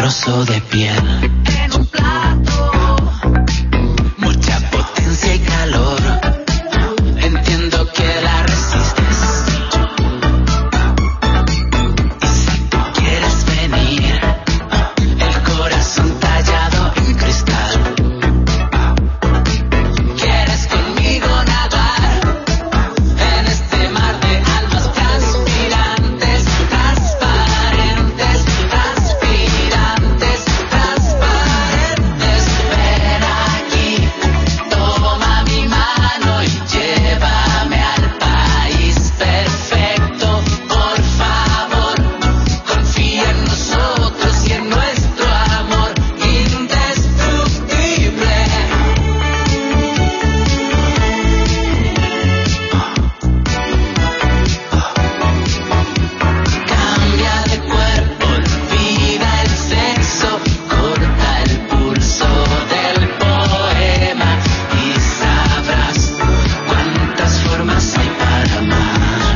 trozo de piel en un plato, mucha potencia y calor. Entiendo que la resistes. Y si tú quieres venir, el corazón tallado en cristal. ¿Quieres conmigo nadar en este mar de almas transpirantes, transparentes, transpirantes, transparentes? Ven aquí, toma mi mano y llévame al país perfecto. Por favor, confía en nosotros y en nuestro amor indestructible. Cambia de cuerpo, olvida el sexo, corta el pulso del poema y sabrás cuántas formas hay para amar.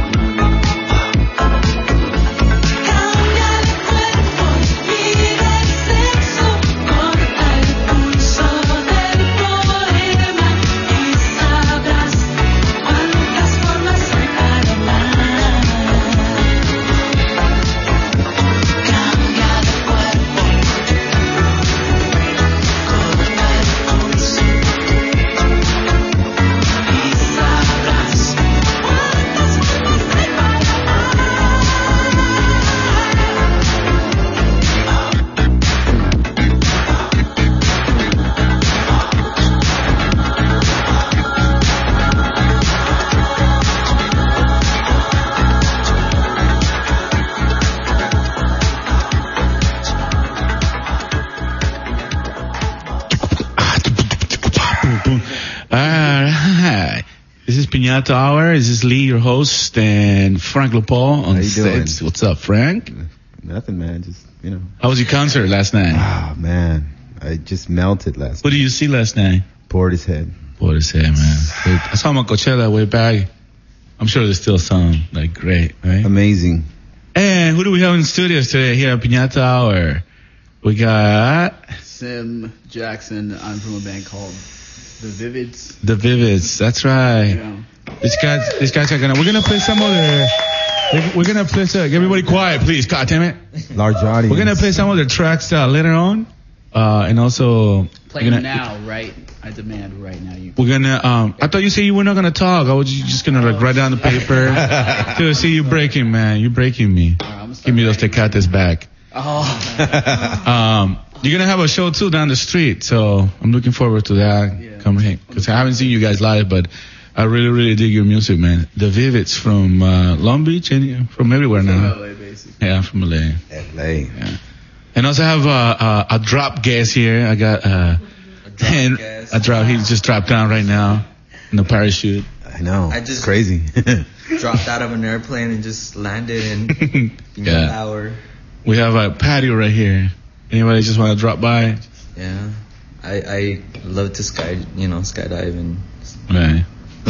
Cambia de cuerpo, olvida el sexo, corta el pulso del poema y sabrás cuántas formas hay para amar. Cambia de cuerpo, corta el pulso y sabrás cuántas formas hay para Alright. This is Piñata Hour. This is Lee, your host, and Frank LaPaul on How you doing? set. What's up, Frank? Nothing, man. Just, How was your concert last night? Ah, man. I just melted last What night. did you see last night? Portishead. What is it, man? I saw him on Coachella way back. I'm sure there's still some, like, great, right? Amazing. And who do we have in the studios today here at Piñata Hour? We got Sim Jackson. I'm from a band called The Vivids. the Vivids. That's right. Yeah. These guys are we're gonna play some of their, we're gonna play some, everybody quiet, please. God damn it. Large audience. We're gonna play some of their tracks later on. And also, Play we're them gonna, now, right? I demand right now. we're gonna, I thought you said you were not gonna talk. I was just gonna like write down the paper. Dude, see you breaking, man. You're breaking me. I'm Give me those tecates back. Oh. You're gonna have a show too down the street, so I'm looking forward to that. Yeah. Come here, because I haven't seen you guys live, but I really, really dig your music, man. The Vivids from Long Beach and from everywhere now. LA, basically. Yeah, from LA. LA. Yeah. And also have a drop guest here. I got a drop. He just dropped down right now in the parachute. I know. I just- Crazy. Dropped out of an airplane and just landed in Yeah. Tower. We have a patio right here. Anybody just want to drop by? Yeah. I love to skydive and Right.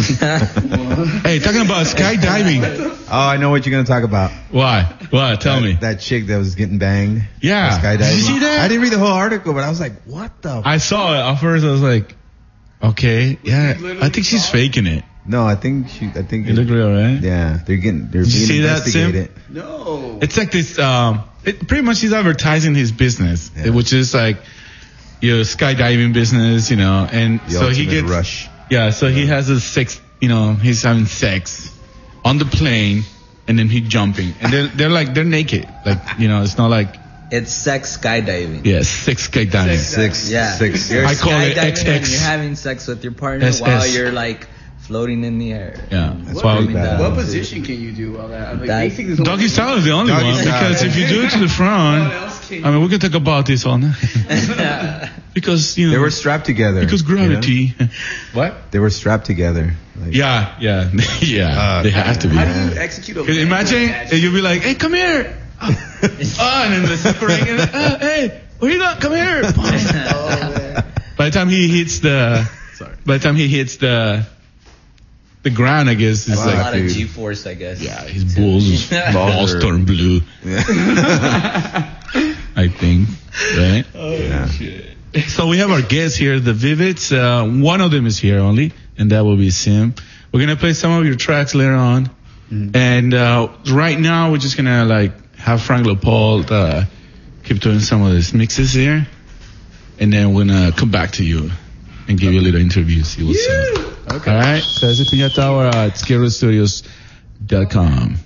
Hey, talking about skydiving. Oh, I know what you're going to talk about. Why? What? Tell me. That chick that was getting banged. Yeah. Skydiving. Did you see that? I didn't read the whole article, but I was like, what the? I saw it. At first, I was like, okay, yeah. I think she's faking it. No, I think You look real, right? Yeah, they're Did you being see that, Sim? investigated. No. It's like this, pretty much he's advertising his business, Yeah. which is like your skydiving business, and The so he ultimate gets, rush. yeah, so he has a sex, he's having sex on the plane and then he's jumping and they're naked. Like, it's not like, it's sex skydiving. yeah, sex skydiving. Six. You're I call it skydiving and XX. you're having sex with your partner SS. while you're like floating in the air. Yeah. That's That's why pretty bad. What position can you do all that? Like, That- basically, there's Doggy style is the only Doggy one, style. because if you do it to the front, What else can you I mean, we can talk about this all night. Because, They were strapped together. because gravity. What? They were strapped together. Like, Yeah, they have to be. How do you execute a Because imagine you'll be like, hey, come here. And then the separating, and hey, where you going? Come here. By the time he hits the ground, I guess it's a like, lot of dude. G-force, I guess. yeah, his balls turn blue. I think. we have our guests here, the Vivids. One of them is here only, and that will be Sim. We're gonna play some of your tracks later on, and right now we're just gonna have Frank Leopold keep doing some of his mixes here, and then we're gonna come back to you and give you a little interview. See what's up. Okay. All right. So this is Piñata Hour at ScareRoadStudios.com.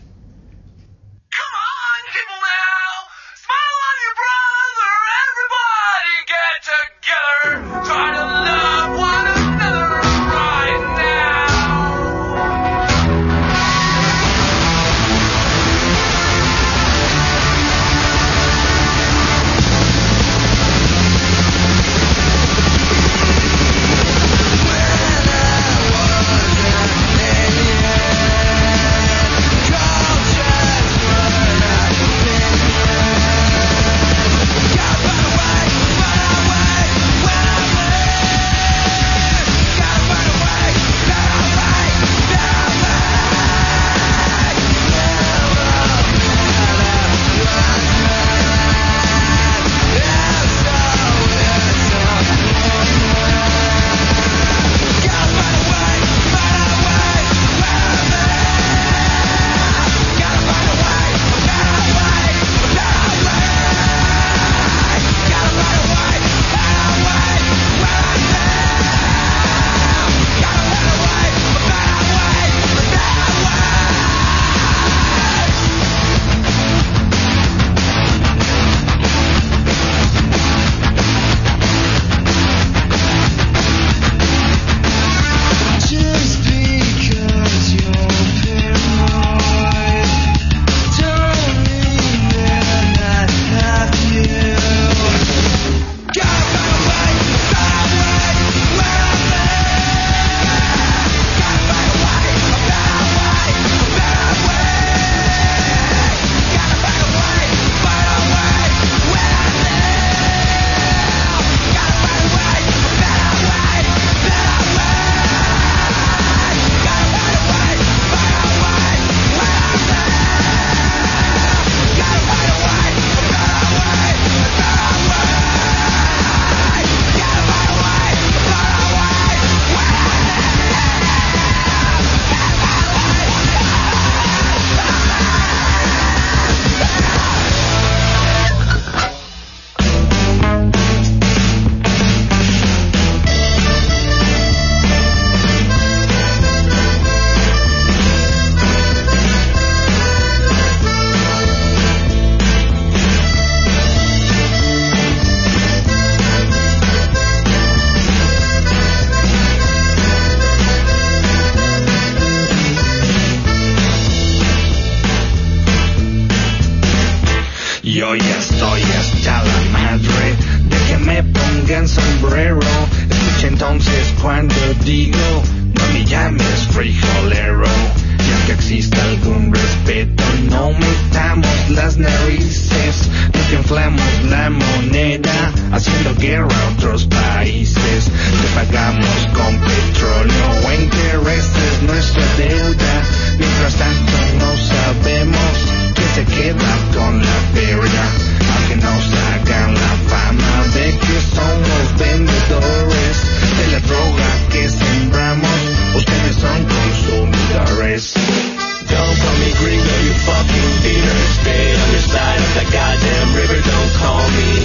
Yo ya estoy hasta la madre de que me pongan sombrero. Escucha entonces cuando digo, no me llames frijolero. Ya que exista algún respeto, no metamos las narices. No te inflamos la moneda, haciendo guerra a otros países. Te pagamos con petróleo o intereses nuestra deuda. Mientras tanto no sabemos quién se queda con la verga. Aunque nos hagan la fama de que somos vendedores de la droga que sembramos, ustedes son consumidores. Don't call me gringo, you fucking beater. Stay on your side of the goddamn river. Don't call me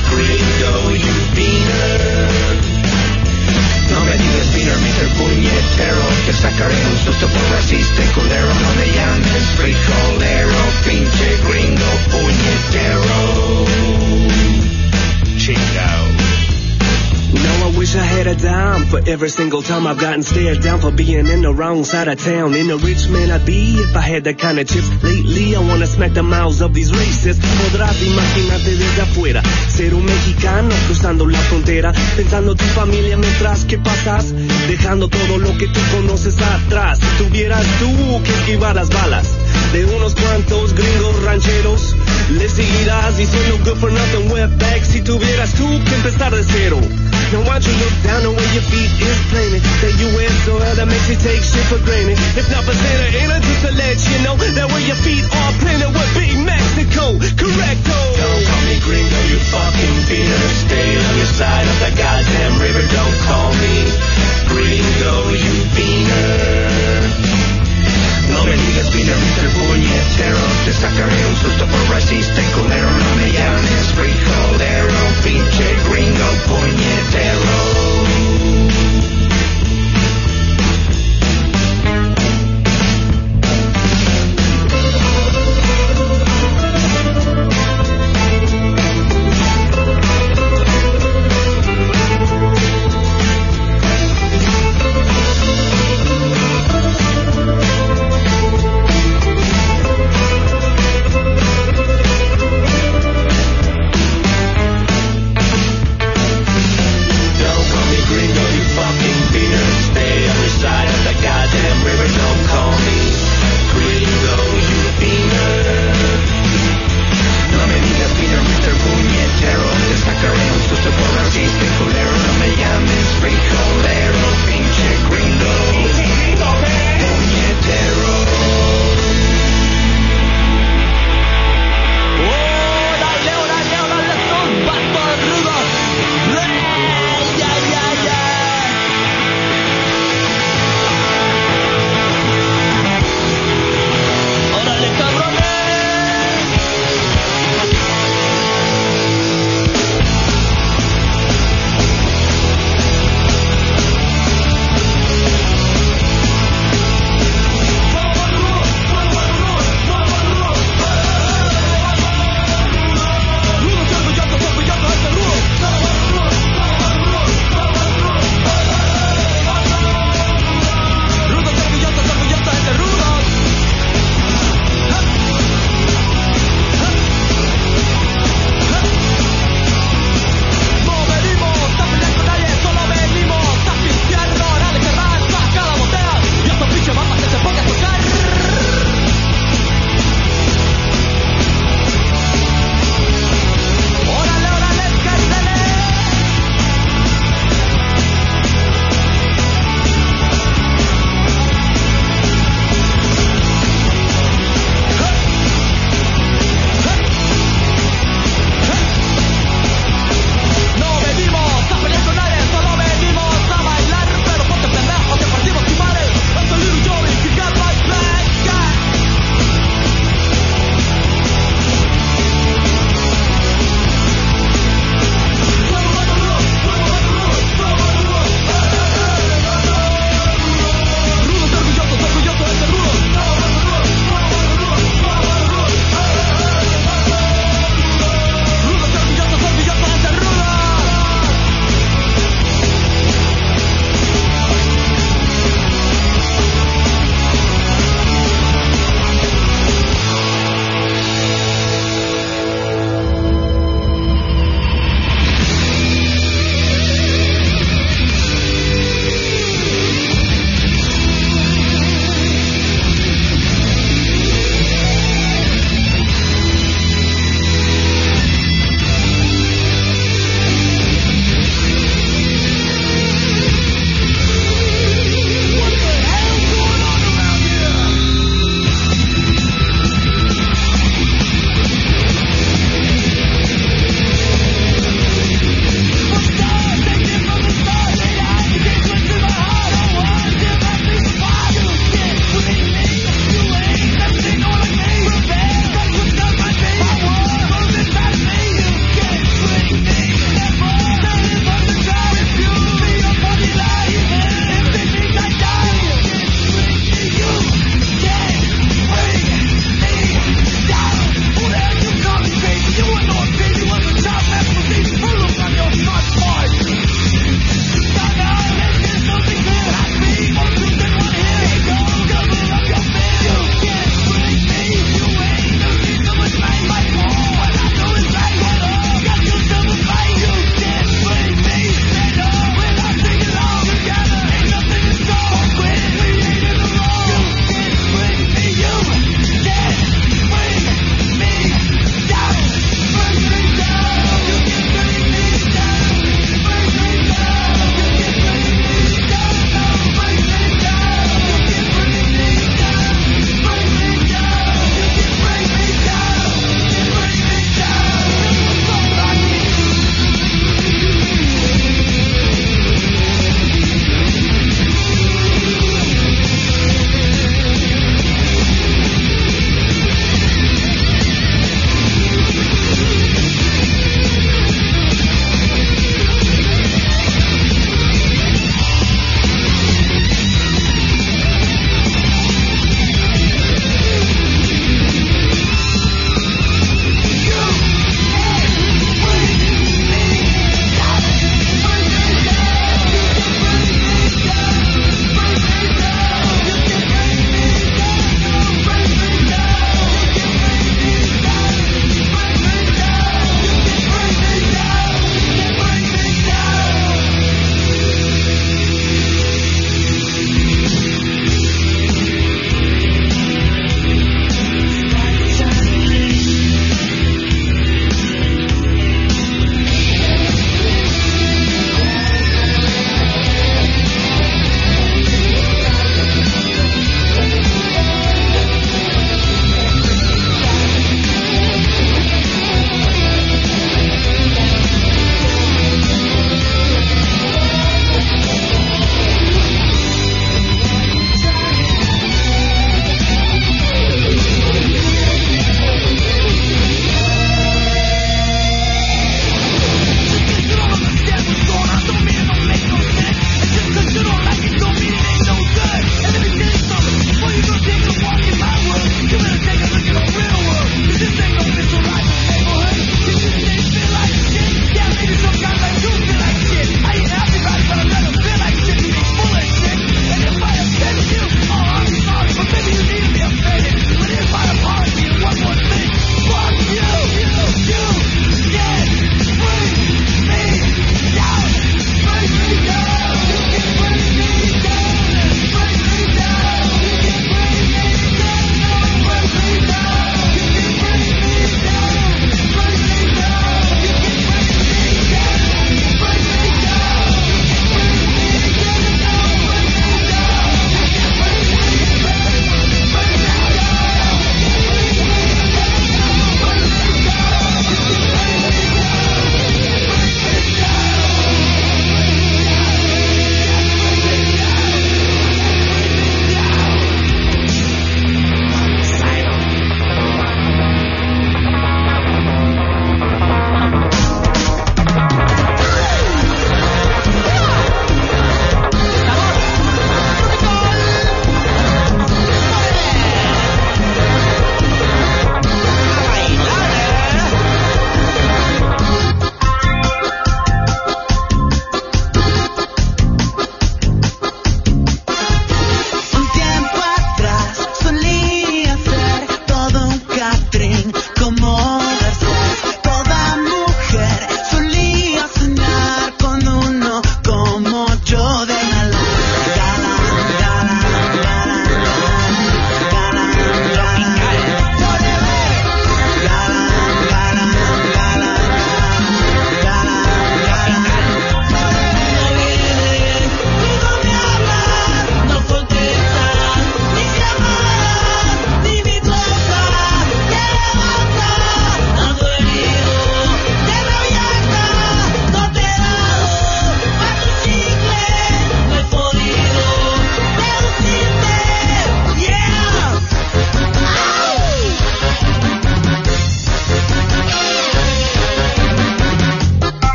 gringo, you beater. No me digas beater, Mr. Puñetero, que sacaré un susto por racista y culero. No me llames frijolero, pinche gringo puñetero. Chingao. No, I wish I had a dime for every single time I've gotten stared down for being in the wrong side of town. In a rich man I'd be if I had that kind of chips. Lately I wanna smack the mouths of these racists. Podrás imaginarte desde afuera ser un mexicano cruzando la frontera, pensando tu familia mientras que pasas, dejando todo lo que tú conoces atrás. Si tuvieras tú que esquivar las balas de unos cuantos gringos rancheros, le seguirás diciendo good for nothing wetback. Si tuvieras tú que empezar de cero, now why don't you look down the way your feet is planted? That you wear soil that makes you take shit for granted. If not for Santa Ana, just to let you know that where your feet are planted would be Mexico. Correcto. Don't call me gringo, you fucking beater. Stay on your side of the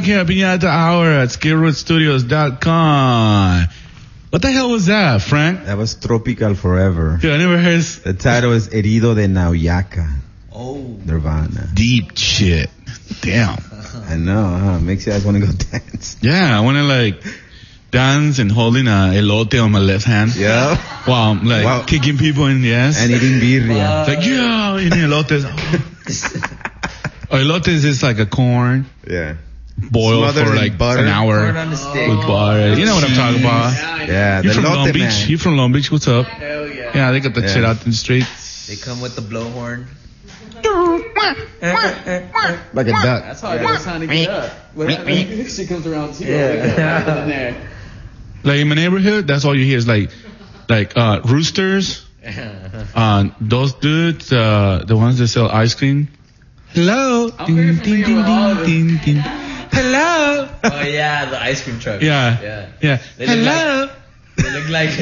back here at Piñata Hour at SkidRootStudios.com. What the hell was that, Frank? That was Tropical Forever. Dude, I never heard The title is Herido de Nauyaca. Oh. Nirvana. deep shit. Damn. I know, huh? Makes you guys want to go dance. Yeah, I want to like dance and holding a elote on my left hand. Yeah. While I'm like Wow. kicking people in the ass. And eating birria. It's like, yeah, in elotes. Elotes is like a corn Yeah. boiled Smothered for in like butter. an hour Corn on the stick. with butter. You know what I'm talking about. Yeah, You the from Long elote Beach? man. You from Long Beach? What's up? Hell yeah. Yeah, they got that Yeah. shit out in the street. They come with the blowhorn. Like a duck. That's how it's time to get up. When she comes around too. Yeah. In there. Like in my neighborhood, that's all you hear is like roosters. Those dudes, the ones that sell ice cream. Hello. I'm very familiar with all of them. Hello. Oh yeah, the ice cream truck. Yeah. Yeah. They look Hello. They look like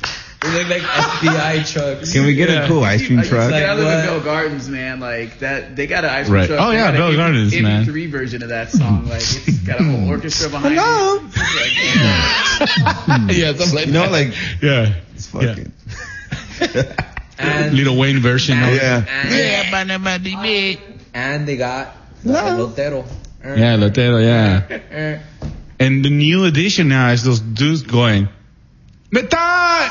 FBI trucks. Can we get a cool ice cream truck? I live in what? Bell Gardens, man. Like that, they got an ice cream Right. truck. Oh, yeah, They got Bell an Gardens, man. MP3 version of that song. Like it's got a whole orchestra behind it. It's like, Yeah, something like You know, like, yeah. it's fucking. And Little Wayne version. of it. Yeah. and they got the elotero. Yeah, Lotero, yeah. And the new addition now is those dudes going, Metal!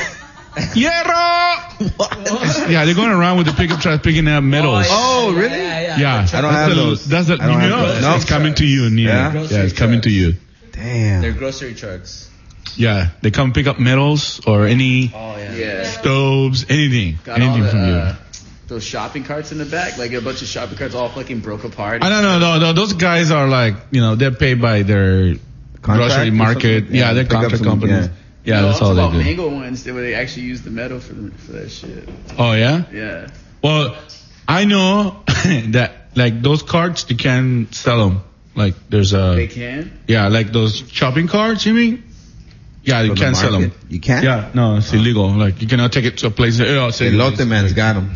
Hierro! Yeah, they're going around with the pickup truck picking up metals. Oh, really? Yeah. I don't have those. That's the, I don't you have know, those. it's coming to you, Neil. Yeah? Yeah, it's coming to you. Damn. They're grocery trucks. Yeah, they come pick up metals or any Oh yeah. yeah. stoves, anything. Got all Anything the, from you. those shopping carts in the back, like a bunch of shopping carts all fucking broke apart. I don't know, no, those guys are like, they're paid by their Contract grocery or market. something? Yeah, they're pick up contract some- companies. Yeah, No, that's I'm all talking they about do. mango ones where they actually use the metal for that shit. Oh, yeah? Yeah. Well, I know that, like, those carts, you can sell them. Like, there's They can? yeah, like those shopping carts, you mean? Yeah, you From the can't sell them. market. You can't? Yeah, no, it's illegal. Like, you cannot take it to a place. Oh, say Elote man's got them.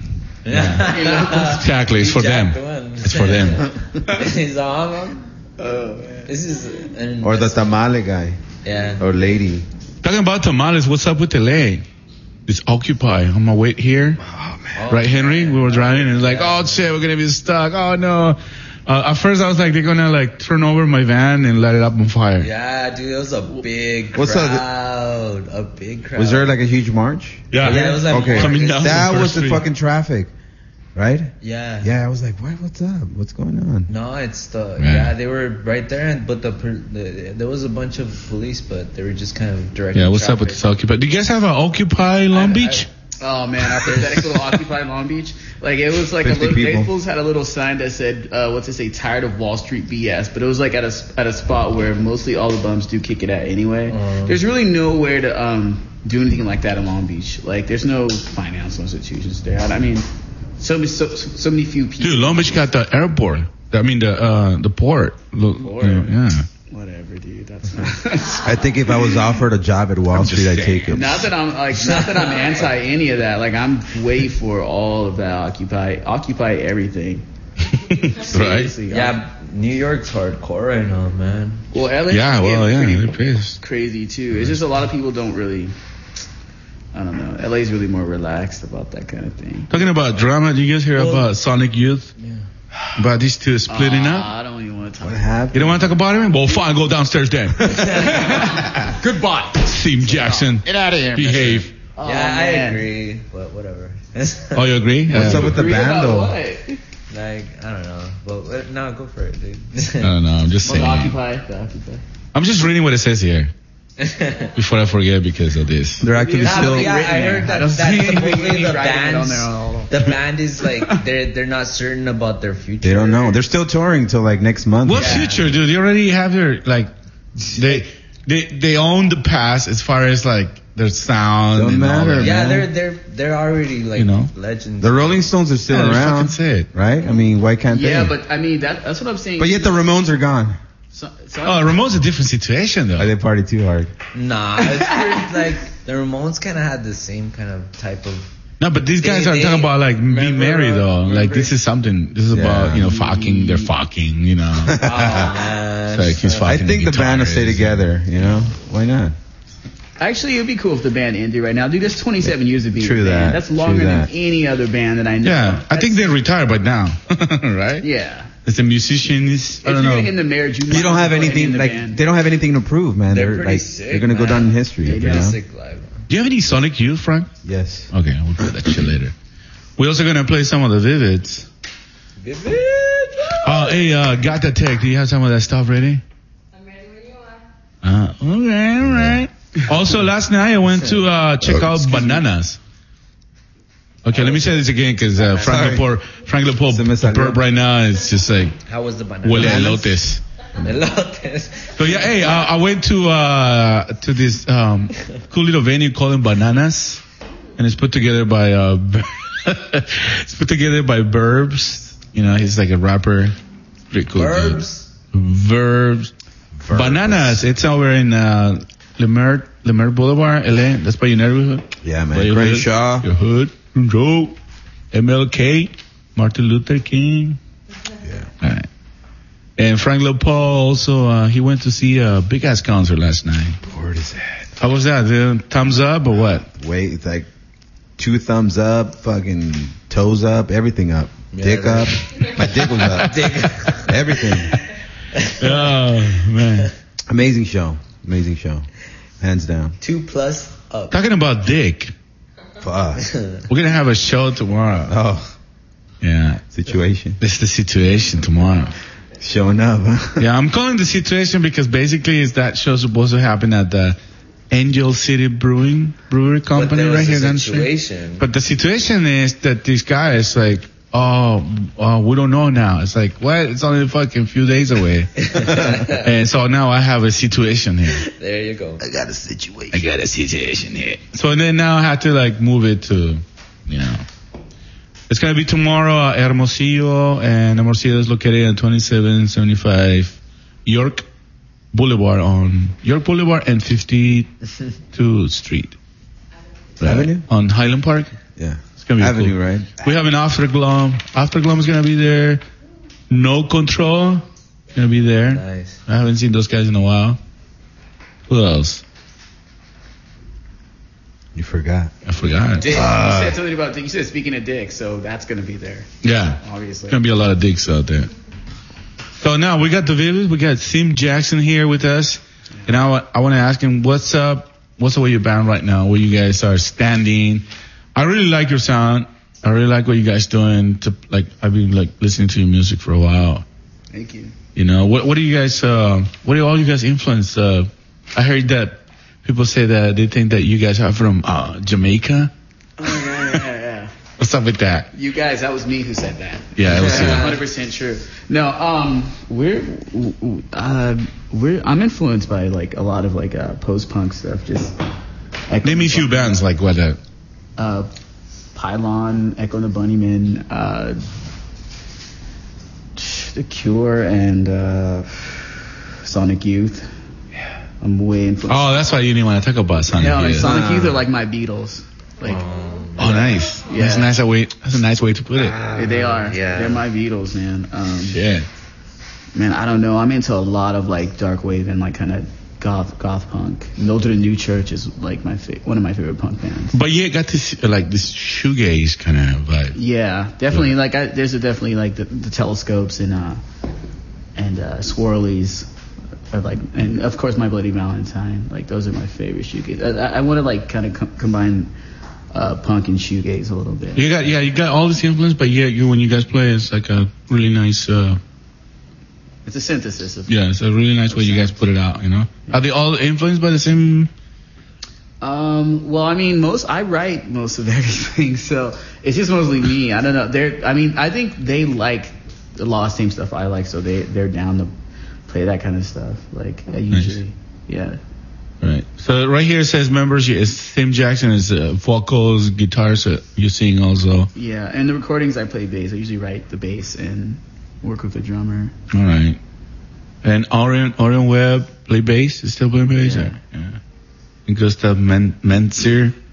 Exactly, it's for them. It's for them. He's on. This is Or the tamale guy. yeah. Or lady. Talking about tamales, what's up with LA? It's Occupy. On my way here. Oh, man. Right, Henry? We were driving and it's like, oh shit, we're gonna be stuck. Oh no. At first I was like, they're gonna like turn over my van and light it up on fire. Yeah, dude, it was a big What's up? crowd. A big crowd. Was there like a huge march? Yeah. Yeah, it was like Okay. Coming down That from was First the Street. fucking traffic. Right? Yeah. Yeah, I was like, what's up? What's going on? No, it's the Yeah. they were right there, but there was a bunch of police, but they were just kind of directing. Yeah, what's up with traffic. this Occupy? Do you guys have an Occupy Long Beach? Oh man, our pathetic little Occupy Long Beach. Like it was like 50 they people. fools had a little sign that said, what's it say, tired of Wall Street BS. But it was like at a spot where mostly all the bums do kick it at anyway. There's really nowhere to do anything like that in Long Beach. Like there's no financial institutions there. I mean, so many few people. Dude, Long Beach got the airport. I mean the port. Look, Port. yeah. Whatever, dude. That's not. I think if I was offered a job at Wall I'm just Street, I'd saying. take it. Not that I'm anti any of that. Like I'm way for all of that. Occupy everything. Right? Seriously, Yeah, New York's hardcore right now, man. Well, LA. Yeah, well, yeah, pretty they're pissed. crazy too. It's just a lot of people don't really. I don't know. LA's really more relaxed about that kind of thing. Talking about drama, do you guys hear about Sonic Youth? Yeah. About these two splitting up? I don't even want to talk. What happened? You don't want to talk about it? Well, fine, go downstairs then. Goodbye. Team Jackson. Get out of here. Behave. Oh, Yeah, I man. agree, but whatever. Oh, you agree? What's up with the Agree band about though? what? Like, I don't know, but no, go for it, dude. I don't know. I'm just Well, saying. the Occupy. I'm just reading what it says here before I forget because of this. They're actually Yeah, still. but yeah, I heard I that, don't that see supposedly anybody the writing it on band's, there all. the band is like they're not certain about their future. They don't know. They're still touring till like next month. What future, dude? They already have their like, they own the past as far as like their sound. Don't and all matter, that. Yeah, man. they're already like You know? legends. The Rolling Stones are still Yeah, just fucking around, say it. right? I mean, why can't Yeah, they? but I mean that's what I'm saying. But yet the Ramones are gone. So Oh, Ramon's a different situation though. They party too hard. Nah, it's weird, like the Ramones kind of had the same kind of type of. No, but these guys They- are they- talking about like being remember, married though. Like remember- this is something. This is about Yeah. fucking. They're fucking. You know. Oh man. like he's I fucking think the band will stay together. You know, why not? Actually, it'd be cool if the band ended right now. Dude, that's 27 years of being True a band. that. That's longer True than that. any other band that I know. Yeah, I think they're retired by now, right? Yeah. As a musician, I If don't you're know. gonna end the marriage, You don't have anything like they don't have anything to prove, man. They're They're pretty like sick, they're gonna go man. down in history. They You do. know? Sick live. Do you have any Sonic Youth, Frank? Yes. Okay, we'll do that shit later. We're also gonna play some of the Vivids. Oh, hey, Gata Tech, do you have some of that stuff ready? I'm ready when you are. Okay, alright. Also, last night I went to check out Bananas. Okay, let me say this again because Frank Lepore burp right now. It's just like How was the banana? huele a elotes. Elotes. So yeah, hey, I went to this cool little venue called Bananas, and it's put together by Burbs. You know, he's like a rapper. Pretty cool. dude. Verbs. Bananas. It's over in Leimert Boulevard, LA. That's by your neighborhood. Yeah, By man. your hood. Crenshaw. Your hood. Joe. MLK. Martin Luther King. Yeah. All right. And Frank Lepore also, he went to see a big ass concert last night. Word is that? How was that, dude? Thumbs up or what? Wait, it's like 2 thumbs up, fucking toes up, everything up. Dick up. My dick was up. Everything. Oh, man. Amazing show. Hands down. 2+ up. Talking about dick, Fuck. we're going to have a show tomorrow. Oh, Yeah. situation. This is the situation tomorrow. Showing up, huh? Yeah, I'm calling the situation because basically is that show supposed to happen at the Angel City Brewery Company there was right a here down the street. situation. But the situation is that these guys like, we don't know now. It's like, what? It's only a fucking few days away. And so now I have a situation here. There you go. I got a situation here. So then now I have to like move it to, you know. It's going to be tomorrow at Hermosillo, and Hermosillo is located at 2775 York Boulevard and 52nd Street. Right? Avenue? On Highland Park. Yeah. It's going to be Avenue, cool. right? We have an Afterglow. Afterglow is going to be there. No Control going to be there. Nice. I haven't seen those guys in a while. Who else? You forgot. I forgot. Dick. You said something about dick. You said speaking of dick, so that's gonna be there, Yeah. obviously. Gonna be a lot of dicks out there. So now we got the Vivid. We got Sim Jackson here with us. And I want to ask him, what's up? What's up with your band right now? Where you guys are standing? I really like your sound. I really like what you guys doing. I've been like listening to your music for a while. Thank you. You know, what do you guys, what do all you guys influence? I heard that people say that they think that you guys are from, Jamaica. Oh, yeah. What's up with that? You guys, that was me who said that. Yeah, it was you. 100% true. No, I'm influenced by like a lot of like post-punk stuff. Just Name me a few bands like what that. Pylon, Echo and the Bunnymen, The Cure, and Sonic Youth. I'm way influenced. Oh, that's why you didn't want to talk about Sonic Yeah, like Youth. Sonic Youth are like my Beatles. Like Oh, nice. Yeah. That's a nice way. That's a nice way to put it. they are. yeah. They're my Beatles, man. Yeah. Man, I don't know. I'm into a lot of like dark wave and like kind of goth punk. Mildred and New Church is like one of my favorite punk bands. But yeah, got this like this shoegaze kind of vibe. Yeah, definitely. Like there's definitely like the Telescopes and Swirlies. Are like, and of course My Bloody Valentine. Like those are my favorite shoegaze. I want to like kind of combine punk and shoegaze a little bit. You got all this influence, but when you guys play, it's like a really nice. It's a synthesis of. Yeah, it's a really nice way you guys put it out. You know, are they all influenced by the same? Well, I mean, I write most of everything, so it's just mostly me. I don't know. I think they like a lot of same stuff I like, so they're down to play that kind of stuff. Like usually, yeah. Right. So right here it says members. Sim Jackson is vocals, guitars. You sing also. Yeah, and the recordings I play bass. I usually write the bass and work with the drummer. All right. And Orion Webb play bass. Is still playing bass. Yeah. Yeah. And Gustav Menzer.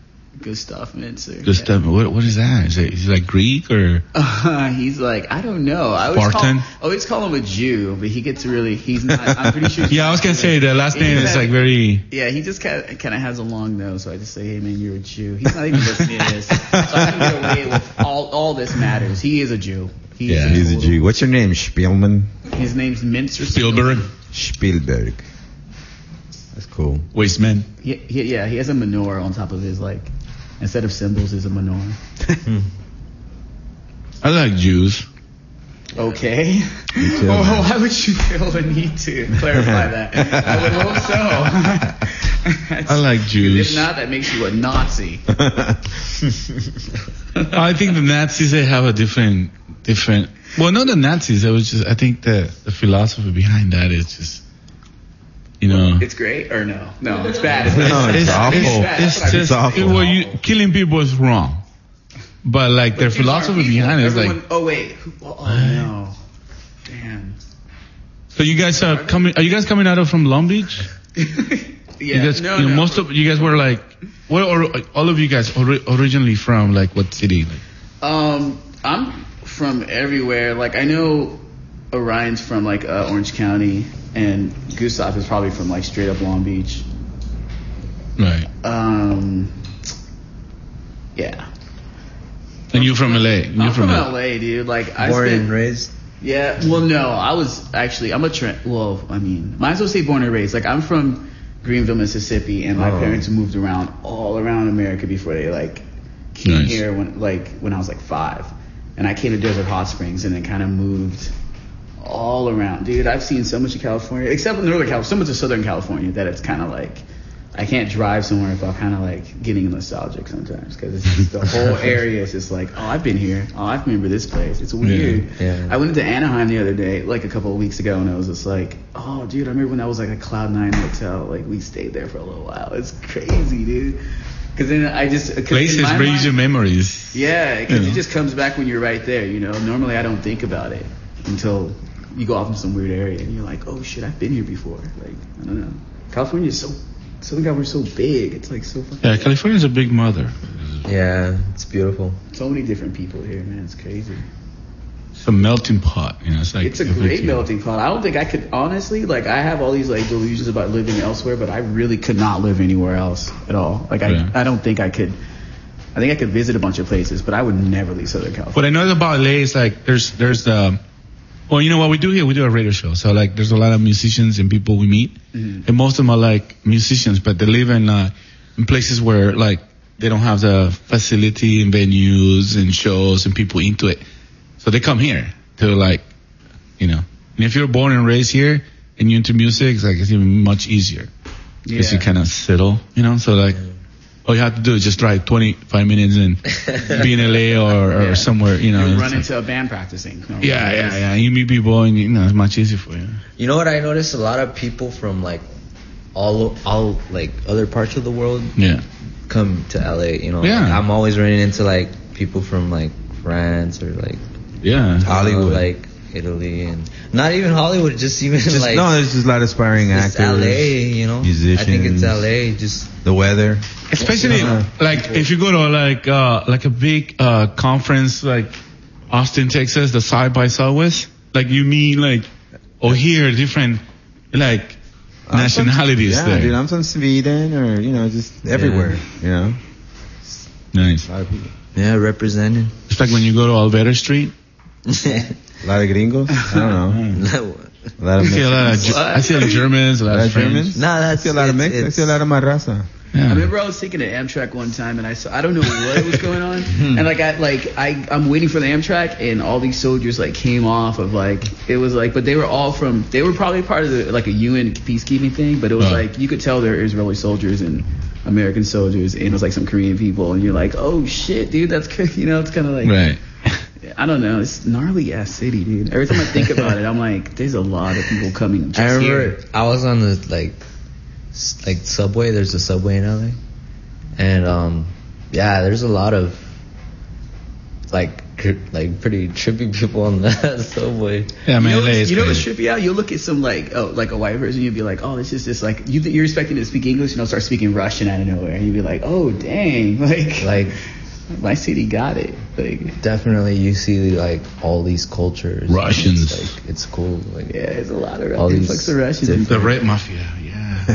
Gustav Mintzer. Gustav, what is that? Is he like Greek or? He's like, I don't know. I Spartan? always call him a Jew, but he's not. I'm pretty sure. Yeah, I was gonna say the last name is like very. Yeah, he just kind of has a long nose, so I just say, hey man, you're a Jew. He's not even listening to this, so I can get away with all this matters. He is a Jew. He's a Jew. What's your name? Spielman? His name's Mintzer. Spielberg. That's cool. Wasteman. He has a menorah on top of his, like, instead of symbols, is a menorah. I like Jews. Okay. too, why would you feel the need to clarify that? I would hope so. I like Jews. If not, that makes you a Nazi. I think the Nazis, they have a different. Well, not the Nazis. It was just. I think the philosophy behind that is just. You know. It's great or no? No, it's bad. It's awful. It's awful. Well, killing people is wrong. But like their philosophy behind it is like. Oh wait. Oh no. Damn. So you guys are coming? Are you guys coming out of from Long Beach? Yeah. You guys, most of you guys were like, all of you guys originally from like what city? I'm from everywhere. Like I know Orion's from like Orange County, and Gustav is probably from like straight up Long Beach. Right. Yeah. And you from LA? I'm from LA, dude. Like born and raised. Yeah. Well, no, I was actually. I'm a well, I mean, might as well say born and raised. Like I'm from Greenville, Mississippi, and my parents moved around all around America before they like came here when I was like 5, and I came to Desert Hot Springs and then kind of moved all around. Dude, I've seen so much of California, except in Northern California, so much of Southern California that it's kind of like I can't drive somewhere without kind of like getting nostalgic sometimes, because it's just the whole area is just like, oh, I've been here. Oh, I remember this place. It's weird. Yeah. I went into Anaheim the other day, like a couple of weeks ago, and I was just like, oh, dude, I remember when that was like a Cloud 9 hotel. Like we stayed there for a little while. It's crazy, dude. Because then I just places brings you memories. Yeah, because it just comes back when you're right there. You know, normally I don't think about it until you go off in some weird area and you're like, oh shit, I've been here before. Like I don't know, California is Southern California is so big. It's like so fucking. Yeah, California's a big mother. Yeah, it's beautiful. So many different people here, man. It's crazy. It's a melting pot, you know. It's like it's a great melting pot. I don't think I could honestly, like, I have all these like delusions about living elsewhere, but I really could not live anywhere else at all. Like I don't think I could. I think I could visit a bunch of places, but I would never leave Southern California. What I know about LA is like there's the. Well, you know what we do here? We do a radio show. So, like, there's a lot of musicians and people we meet. Mm-hmm. And most of them are, like, musicians, but they live in places where, like, they don't have the facility and venues and shows and people into it. So they come here to, like, you know. And if you're born and raised here and you're into music, it's, like, it's even much easier. Because you kind of settle, you know. So, like, all you have to do is just drive 25 minutes and be in LA or somewhere, you know. You run into a band practicing. Yeah. You meet people and, you know, it's much easier for you. You know what I noticed? A lot of people from, like, all like, other parts of the world come to LA, you know. Yeah. Like, I'm always running into, like, people from, like, France or, like, Hollywood. Like, Italy, and not even Hollywood, just like. No, there's just a lot of aspiring actors. LA, you know. Musicians. I think it's LA, just. The weather. Especially like if you go to like a big conference like Austin, Texas, the South by Southwest, like you meet like hear different like nationalities there. Dude, I'm from Sweden or you know just everywhere. You know. Nice. A lot of people. Yeah, representing. It's like when you go to Alveda Street. A lot of gringos. I don't know. A lot of I see a lot of Germans, a lot of Germans. No, I see a lot of Mexicans. I see a lot of my raza. Yeah. I remember I was taking an Amtrak one time and I don't know what was going on, and I'm waiting for the Amtrak and all these soldiers like came off of like it was like, but they were probably part of like a UN peacekeeping thing, but it was like you could tell they're Israeli soldiers and American soldiers, and it was like some Korean people, and you're like, oh shit, dude, that's you know, it's kind of like right. I don't know. It's gnarly ass city, dude. Every time I think about it, I'm like, there's a lot of people coming. Just I remember here. I was on the like subway. There's a subway in LA, and there's a lot of like pretty trippy people on that subway. Yeah, man, LA is you know what's crazy. trippy out? You'll look at some like a white person, you'll be like, oh, this is just like you're expecting to speak English, and they'll start speaking Russian out of nowhere, and you'll be like, oh, dang, like my city got it. Like definitely, you see like all these cultures. Russians. It's, like, it's cool. Like yeah, it's a lot of all these influx of Russians. The Red Mafia, yeah.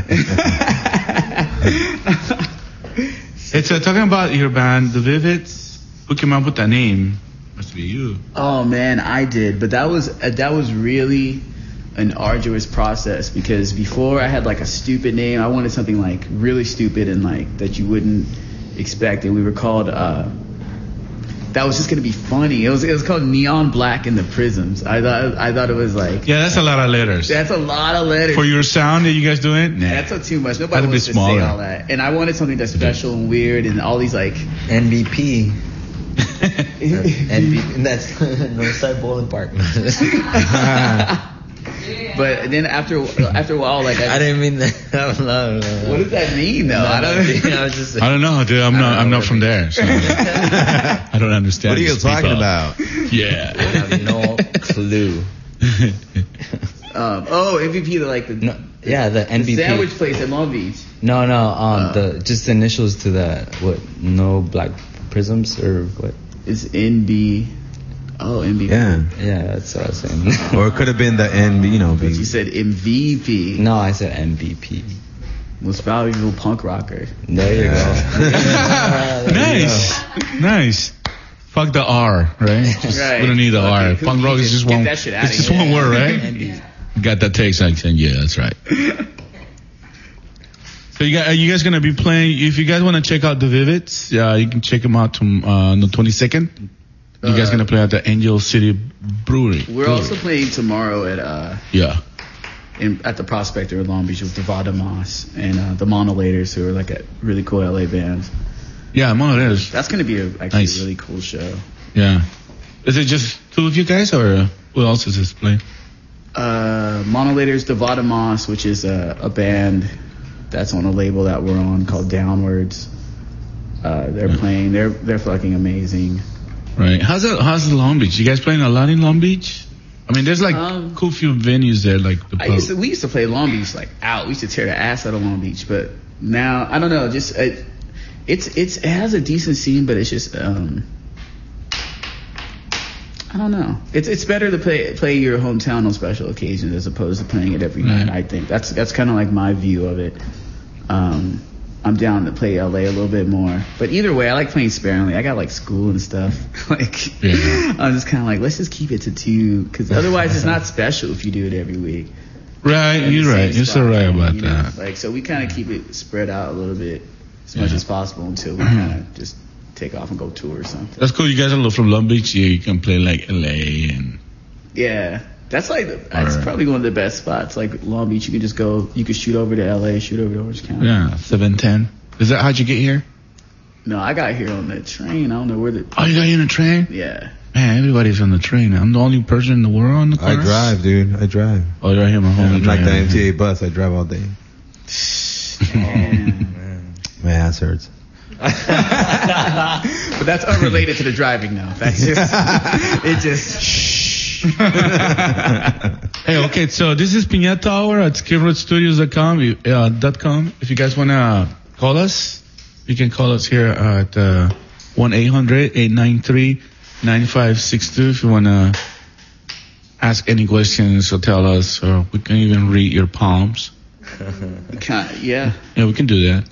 It's talking about your band, The Vivids. Who came up with that name? Must be you. Oh man, I did, but that was really an arduous process because before I had like a stupid name. I wanted something like really stupid and like that you wouldn't expect, and we were called. That was just gonna be funny. It was called Neon Black and the Prisms. I thought it was like. Yeah, that's a lot of letters. That's a lot of letters. For your sound that you guys doing? Nah. That's not too much. Nobody That'd be wants to say smaller. all that. And I wanted something that's special and weird and all these like. NBP. NBP. That's Northside Bowling Park. But then after a while, like I didn't mean that. What does that mean, though? I don't know, dude. I'm not from there. So. I don't understand. What are you these talking people. about? Yeah. I have no clue. MVP, like the the NBP. the sandwich place in Long Beach. No, the just the initials to that. What? No black prisms or what? It's NB. Oh, MVP. Yeah, that's what I was saying. Or it could have been the N, But you said MVP. No, I said MVP. Most valuable punk rocker. There you go. Nice. Fuck the R, right? Right. We don't need the R. Okay, Punk rock is just get one. that shit It's outta just here. one word, right? Got that text accent? Yeah, that's right. So you guys gonna be playing? If you guys want to check out the Vivids, you can check them out on the 22nd. You guys gonna play at the Angel City Brewery? We're also playing tomorrow at at the Prospector in Long Beach with Devada Moss and the Monolators, who are like a really cool LA band. Yeah, Monolators. That's gonna be actually Nice. a really cool show. Yeah. Is it just two of you guys, or who else is this playing? Monolators, Devada Moss, which is a band that's on a label that we're on called Downwards. They're playing. They're fucking amazing. Right. How's Long Beach? You guys playing a lot in Long Beach? I mean, there's like cool few venues there, like the pub. We used to play Long Beach like out. We used to tear the ass out of Long Beach, but now I don't know. Just it has a decent scene, but it's just I don't know. It's better to play your hometown on special occasions as opposed to playing it every night. I think that's kind of like my view of it. I'm down to play LA a little bit more, but either way, I like playing sparingly. I got like school and stuff. I'm just kind of like, let's just keep it to 2, because otherwise it's not special if you do it every week. Right, you're right. You're so right about that. Like, so we kind of keep it spread out a little bit as much as possible until we kind of just take off and go tour or something. That's cool. You guys are from Long Beach. Yeah, you can play like LA and. Yeah, that's like that's probably one of the best spots. Like Long Beach, you can just go. You could shoot over to LA, shoot over to Orange County. Yeah, 710. Is that how'd you get here? No, I got here on the train. I don't know where the. Oh, you got here on the train? Yeah. Man, everybody's on the train. I'm the only person in the world on the car. I drive, dude. I drive. Oh, you're right here, my home. I'm like the MTA bus. I drive all day. My ass hurts. But that's unrelated to the driving, though. That's just it. Just. Hey, okay, so this is Piñata Hour at skidroadstudios.com. If you guys want to call us, you can call us here at 1-800-893-9562 if you want to ask any questions or tell us, or we can even read your palms. Yeah, we can do that.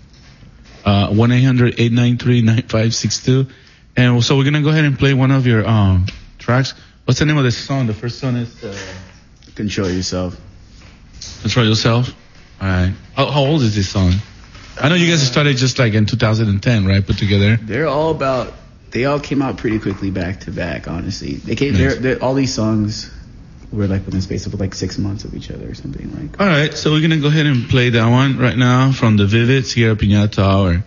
1-800-893-9562. And so we're going to go ahead and play one of your tracks. What's the name of this song? The first song is Control Yourself. Control Yourself? All right. How old is this song? I know you guys started just like in 2010, right? Put together. They all came out pretty quickly back to back, honestly. They came they're all these songs were like within the space of like 6 months of each other or something like. All right. So we're going to go ahead and play that one right now from the Vivids here at Piñata Hour.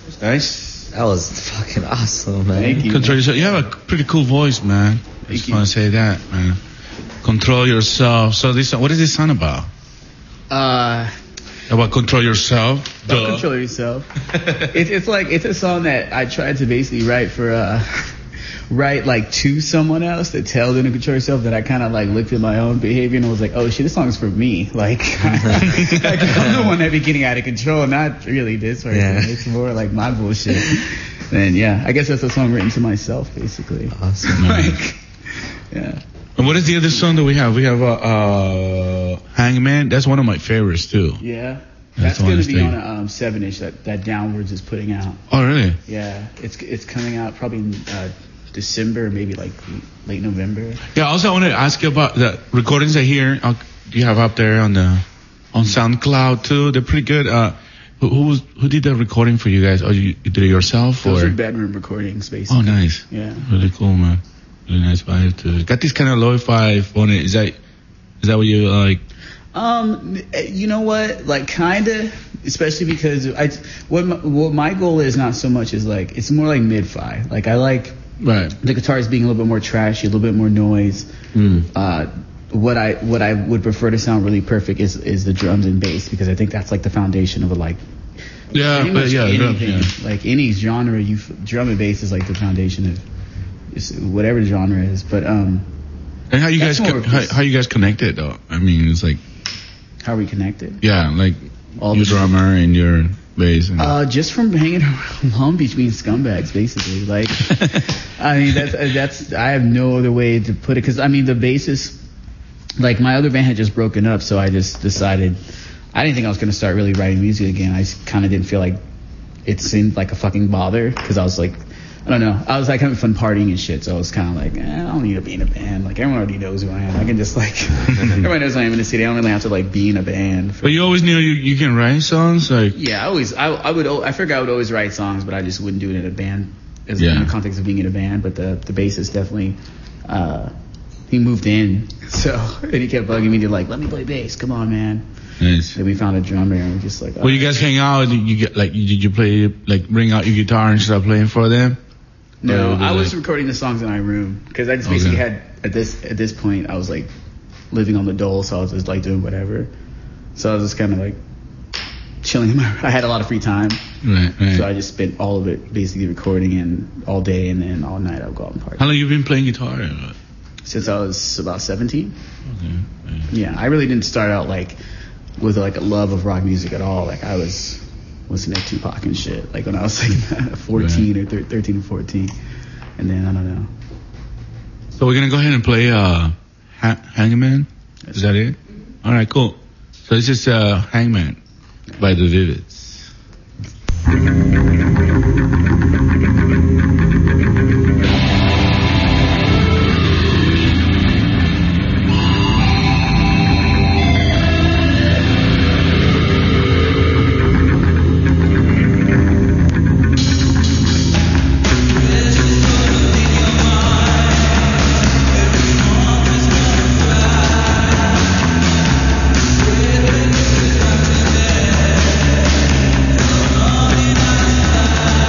Nice. That was fucking awesome, man. Thank you. Control yourself. You have a pretty cool voice, man. I just want to say that, man. Control yourself. So this, what is this song about? About control yourself. Don't control yourself. It's a song that I tried to basically write for write like to someone else to tell them to control yourself. That I kind of like looked at my own behavior and was like, oh shit, this song's for me. Like, like I'm the one that be getting out of control, not really this person. Yeah. It's more like my bullshit. And yeah, I guess that's a song written to myself, basically. Awesome. Like, yeah. And what is the other song that we have? We have Hangman. That's one of my favorites too. Yeah. That's That's going to honestly- be on a 7-inch that Downwards is putting out. Oh, really? Yeah, it's coming out probably in December, maybe like late November. Yeah. Also, I wanted to ask you about the recordings I hear you have up there on SoundCloud too. They're pretty good. Who did the recording for you guys? Or you did it yourself Those or? are bedroom recordings, basically. Oh, nice. Yeah. Really cool, man. Really nice vibe too. Got this kind of lo-fi on it. Is that what you like? You know what? Like, kinda, especially because what my goal is not so much is like, it's more like mid-fi. Like, I like Right. the guitars being a little bit more trashy, a little bit more noise. What I would prefer to sound really perfect is the drums and bass, because I think that's like the foundation of Yeah, pretty but much yeah, anything. yeah. Like any genre, drum and bass is like the foundation of whatever the genre is. But And how you guys That's more of how you guys connected though? I mean, it's like how are we connected? yeah, like All your the- drummer and your bass. And Just from hanging around Long Beach being scumbags, basically. Like, I mean, that's I have no other way to put it, because I mean the bassist, like my other band had just broken up, so I just decided I didn't think I was gonna start really writing music again. I kind of didn't feel like it seemed like a fucking bother, because I was like, I don't know, I was like having fun partying and shit, so I was kind of like, I don't need to be in a band. Like everyone already knows who I am. I can just like everyone knows who I am in the city. I don't really have to like be in a band. but you always knew you can write songs like. Yeah, I figured I would always write songs, but I just wouldn't do it in a band, in Yeah. the context of being in a band. But the bassist definitely, he moved in, so, and he kept bugging me to like, let me play bass, come on, man. Nice. Then we found a drummer, and we're just like, Well, you guys hang out. You get like, did you play like bring out your guitar and start playing for them? no, Or I was like- recording the songs in my room, because I just basically had at this point I was like living on the dole, so I was just like doing whatever. So I was just kind of like chilling. I had a lot of free time. Right. So I just spent all of it basically recording, and all day, and then all night I would go out and party. How long you been playing guitar? Since I was about 17. Okay. Yeah, I really didn't start out like with like a love of rock music at all. Like I was listening to Tupac and shit, like when I was like 14 or 13 or 14. And then I don't know. So we're gonna go ahead and play Hangman. Is that it? All right, cool. So this is Hangman by the Vivids. Hangman.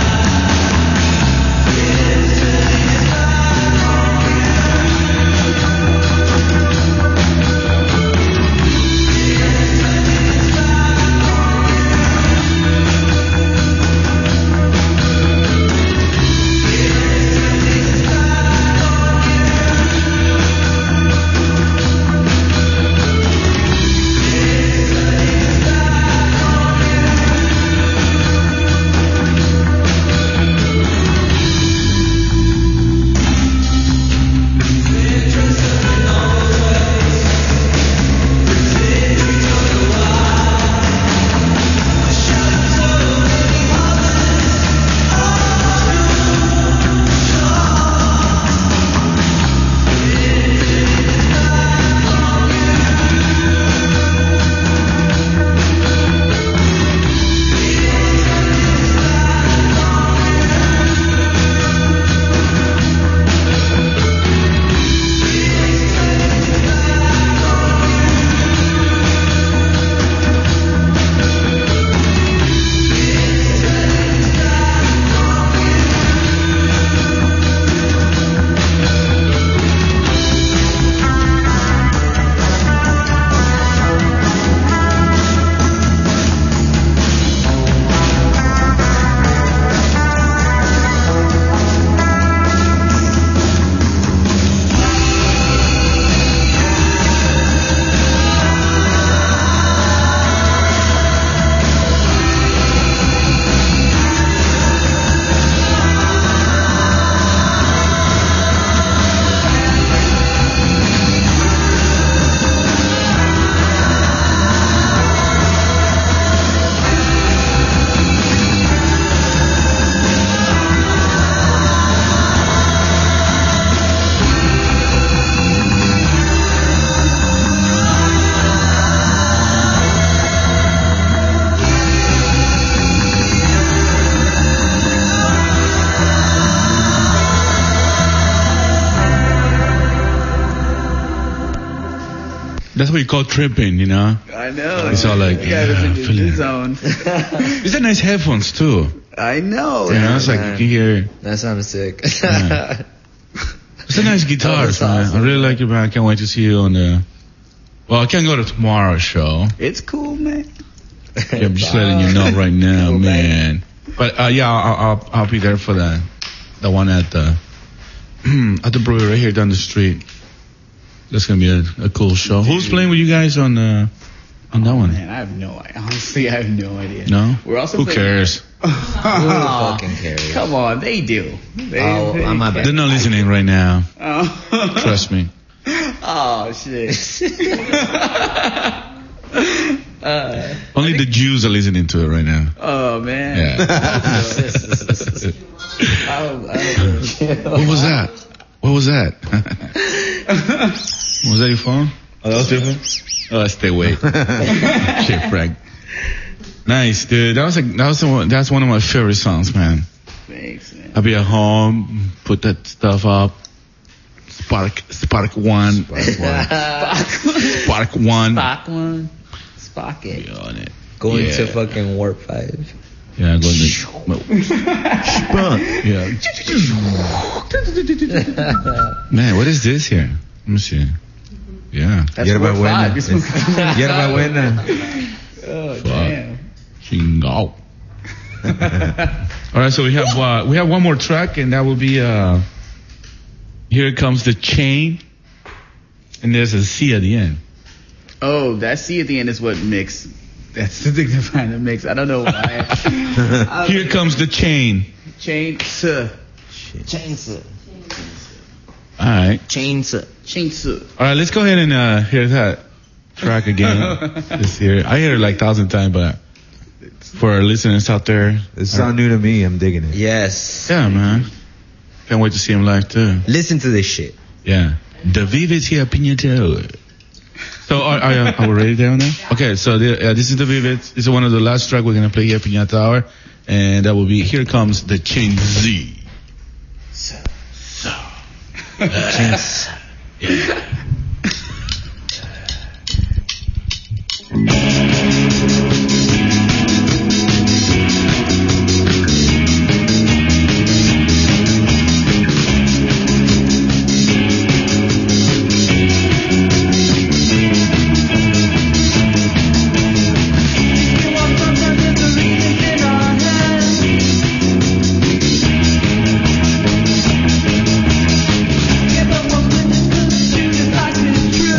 That's what you call tripping, you know? I know. It's all like, yeah, it's in feeling the it. zone. These are nice headphones, too. I know. You know, it's like, man. you can hear... That sounded sick. Yeah. It's a nice guitar, That's man. awesome. I really like it, man. I can't wait to see you on the... Well, I can't go to tomorrow's show. It's cool, man. Yeah, I'm just letting you know right now, Cool, man. But yeah, I'll be there for the one at the at the brewery right here down the street. That's gonna be a cool show. Who's playing with you guys on that one? Man, I have no idea. Honestly, I have no idea. No? We're also Who playing- cares? Who fucking cares? Come on, they do. I'm not bad. They're not listening right now. Oh. Trust me. Oh shit. Only the Jews are listening to it right now. Oh man. Yeah. What was that? What was that? Was that your phone? Oh, that was your phone? Oh, stay away. Shit, Frank. Nice, dude. That's one of my favorite songs, man. Thanks, man. I'll be at home, put that stuff up. Spark one. Spark one. Spock it. Be on it. Going Yeah. to fucking Warp 5. Yeah, going to. Yeah. Man, what is this here? Let me see. Yeah. That's Yerba Warp buena. 5. You're supposed to- Yerba buena. Oh Fuck. damn. Chingao. All right, so we have one more track, and that will be Here Comes the Chain, and there's a C at the end. Oh, that C at the end is what mix. That's the thing behind the mix. I don't know why. Here Comes the Chain. Chainsaw. Chainsaw. All right. Chainsaw. Chainsaw. All right, let's go ahead and hear that track again. This here, I hear it like 1,000 times, but for our listeners out there, This sound new to me. I'm digging it. Yes. yeah, man, can't wait to see him live too. Listen to this shit. Yeah, the Vivids here, Piñatero. So are we ready there on that? Okay, so this is the Vivids. This is one of the last track we're gonna play here, Piñata Hour, and that will be Here Comes the Chain Z. Yeah. If I was witness to the like this true.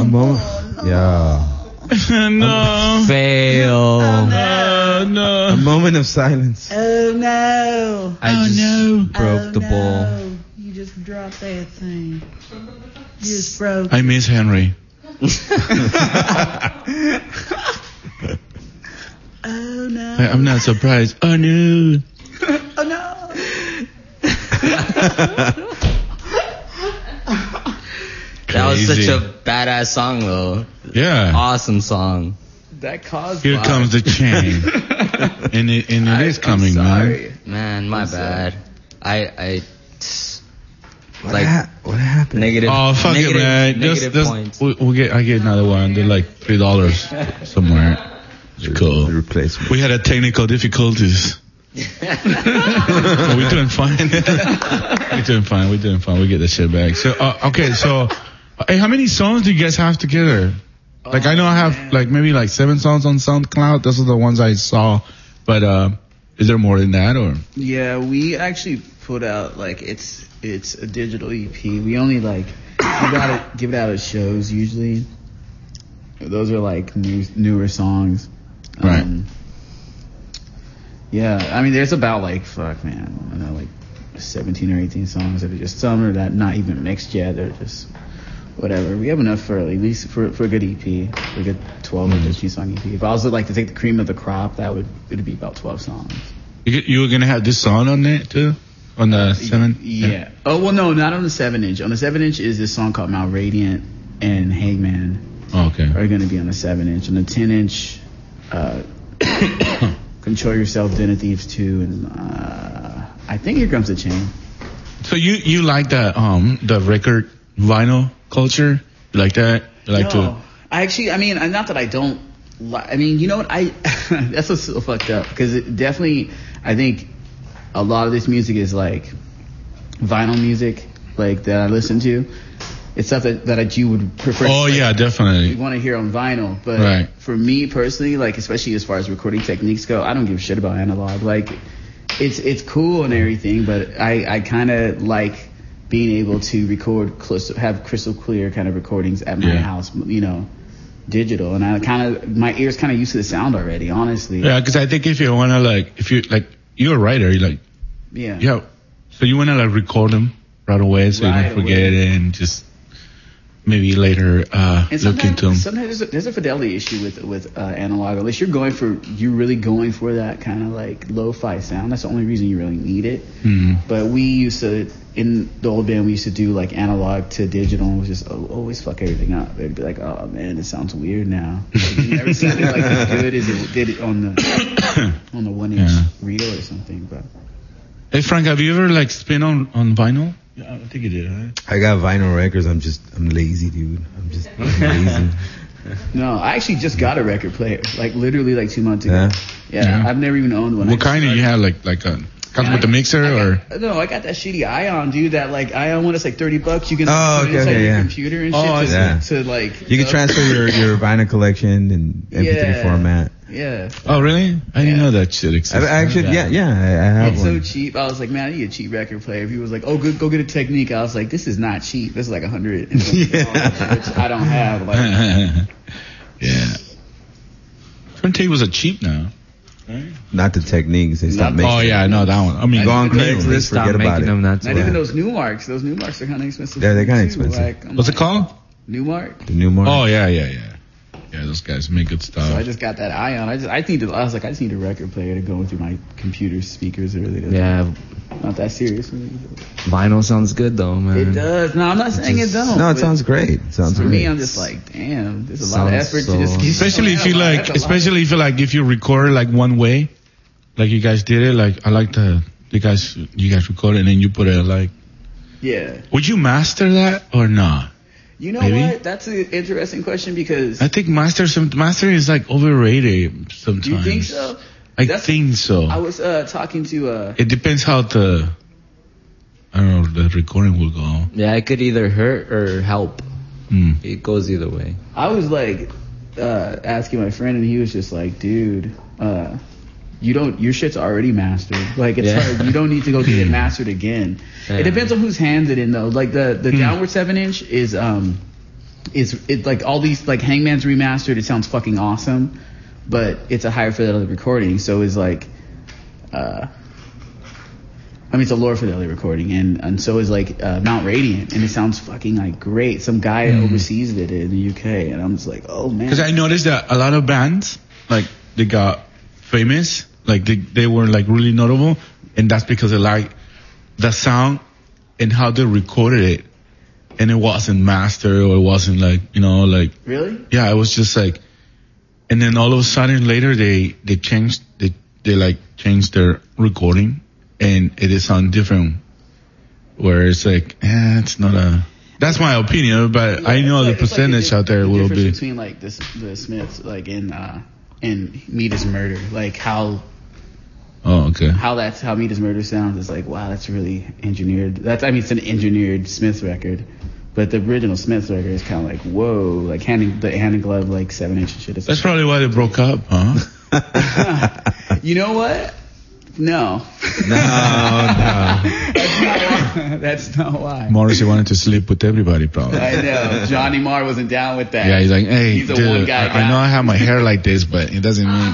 moment. Yeah. No. Fail. No. A moment of silence. Oh no! I just broke the ball. You just dropped that thing. You just broke. I miss Henry. Oh no! I'm not surprised. Oh no. Oh no! That was such Crazy. a badass song, though. Yeah. Awesome song. That caused. Here comes the chain. and it is coming, man. Man, my bad. I What, like what happened? negative. Oh, fuck negative, it, man. Negative points. I get another one. They're like $3 somewhere. It's cool. The replacement. We had a technical difficulties. But we're doing fine. We're doing fine. We get the shit back. So, okay. So, hey, how many songs do you guys have together? Like, I know I have like maybe like 7 songs on SoundCloud. Those are the ones I saw. But, is there more than that or? Yeah, we actually put out like it's a digital EP. We only like give it out at shows usually. Those are like newer songs. Right. Yeah, I mean, there's about like I don't know, like 17 or 18 songs that are just some are that not even mixed yet. They're just whatever. We have enough for at least for a good EP, for a good 12 or 13 song EP. If I was like to take the cream of the crop, it'd be about 12 songs. You were gonna have this song on it too, on the 7. Yeah. Oh well, no, not on the 7-inch. On the 7-inch is this song called Mount Radiant and Hangman. Oh, okay. Are going to be on the 7-inch. On the 10-inch, Control Yourself, Dinner Thieves 2, and I think Here Comes the Chain. So you like the record vinyl culture? You like that? You like No, I actually, I mean, not that I don't. I mean, you know what? That's what's so fucked up because it definitely, I think, a lot of this music is like vinyl music, like that I listen to. It's stuff that you would prefer. Oh yeah, definitely. You want to hear on vinyl, but Right. for me personally, like especially as far as recording techniques go, I don't give a shit about analog. Like, it's cool and everything, but I kind of like being able to have crystal clear kind of recordings at my house, you know, digital, and my ears kind of used to the sound already, honestly. Yeah, because I think if you wanna you're a writer, Yeah. So you wanna like record them right away, so you Right don't forget away. it, and just maybe later And look into them. sometimes there's a fidelity issue with analog. Unless you're really going for that kind of like lo-fi sound. That's the only reason you really need it. Mm-hmm. But we used to, in the old band, we used to do like analog to digital, and it was just always fuck everything up. They'd be like, oh man, it sounds weird now. It never sounded like as good as it did it on the 1-inch reel or something. But Hey Frank, have you ever like spin on vinyl? Yeah, I think you did, right? I got vinyl records. I'm lazy, dude. I'm lazy. no, I actually just got a record player, like literally like 2 months ago. Yeah, I've never even owned one. What kind do you have? Like a comes with the mixer or? No, I got that shitty Ion, dude. That like Ion one is like $30. You can put it okay, inside your yeah. computer and shit to like. You can transfer your vinyl collection in MP3 format. Yeah. Oh really? I didn't know that shit existed. I actually, I have It's one. so cheap. I was like, man, I need a cheap record player. If he was like, oh, go get a Technique. I was like, this is not cheap. This is like $100, which I don't have. Like, yeah. Turntables are cheap now. Right? Not the Techniques. They stopped making. Oh yeah, I know that one. I mean, go on They Craigslist, stopped forget about making it. them. That's not why. even those Newmarks. Those Newmarks are kind of expensive. Yeah, they're kinda too. expensive. Like, What's it called? Newmark. The new mark. Oh yeah. Yeah, those guys make good stuff. So I just got that Ion. I just need a record player to go through my computer speakers early. Yeah, Not that serious. vinyl sounds good though, man. It does. No, I'm not saying it don't. No, it but sounds great. It sounds For great. me, I'm just like, damn, there's a lot of Sounds effort so- to just keep. Especially if you like, if you record like one way, like you guys did it. Like I like you guys record it and then you put it like. Yeah. Would you master that or not? You know Maybe? what? That's an interesting question because. I think mastering is like overrated sometimes. Do you think so? I think so. I was talking to. It depends how the recording will go. Yeah, it could either hurt or help. It goes either way. I was like asking my friend, and he was just like, "Dude, your shit's already mastered. Like it's hard. You don't need to go get it mastered again. Yeah. It depends on whose hands it in though. Like the downward 7-inch is it's like all these like Hangman's remastered. It sounds fucking awesome, but it's a higher fidelity recording. So it's like, it's a lower fidelity recording, and so is like Mount Radiant, and it sounds fucking like great. Some guy overseas did it in the UK, and I'm just like, oh man. Because I noticed that a lot of bands, like, they got famous, like they were like really notable, and that's because they like the sound and how they recorded it, and it wasn't mastered, or it wasn't like, like. Really? Yeah, it was just like, and then all of a sudden later they changed their recording. And it is sound different, where it's like, it's not a. That's my opinion, but yeah, I know the percentage out there will be between like the Smiths, like in Meat is Murder, like how. Oh, okay. How Meat is Murder sounds is like, wow, that's really engineered. It's an engineered Smiths record, but the original Smiths record is kind of like, whoa, like hand and glove, like 7-inch and shit. That's probably why they broke up, huh? You know what? No. That's not why. Morrissey wanted to sleep with everybody, probably. I know. Johnny Marr wasn't down with that. Yeah, he's like, hey, he's dude, one guy I know I have my hair like this, but it doesn't mean,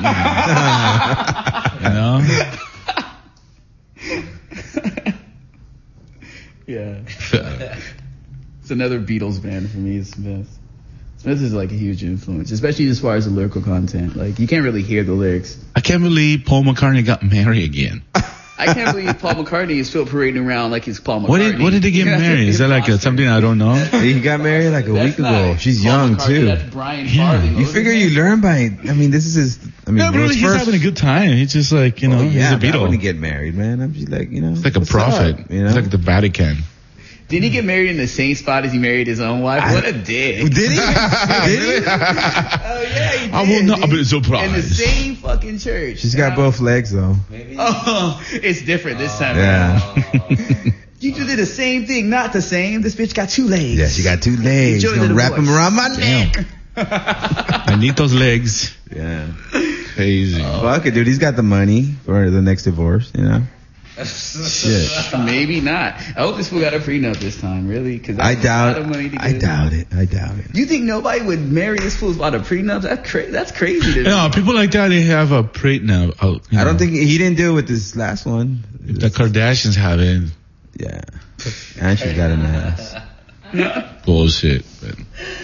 Yeah. It's another Beatles band for me, Smith. Smith is like a huge influence, especially as far as the lyrical content. Like, you can't really hear the lyrics. I can't believe Paul McCartney got married again. I can't believe Paul McCartney is still parading around like he's Paul McCartney. What did they get married? Is that like something I don't know? He got married like a week ago. She's Paul young McCartney, too. That's Brian Farley. You figure you learn by. This is his. Yeah, but really, he's having a good time. He's just like, he's a Beatle. I wouldn't get married, man. I'm just like, It's like a prophet. It's like the Vatican. Didn't he get married in the same spot as he married his own wife? What a dick. Did he? Did he? Oh, yeah, he did. I will not be surprised. In the same fucking church. She's got both legs, though. Maybe. Oh, it's different this time. Yeah. You two did the same thing, not the same. This bitch got 2 legs. Yeah, she got 2 legs. Gonna wrap them around my neck. I need those legs. Yeah. Crazy. Fuck it, dude. He's got the money for the next divorce, Shit. Maybe not. I hope this fool got a prenup this time, really. Cause I doubt it. You think nobody would marry this fool without a prenup? That's crazy to me. No, people like that, they have a prenup. I don't think he didn't do it with this last one. The Kardashians have it. Yeah. And she's got an ass. Bullshit. But.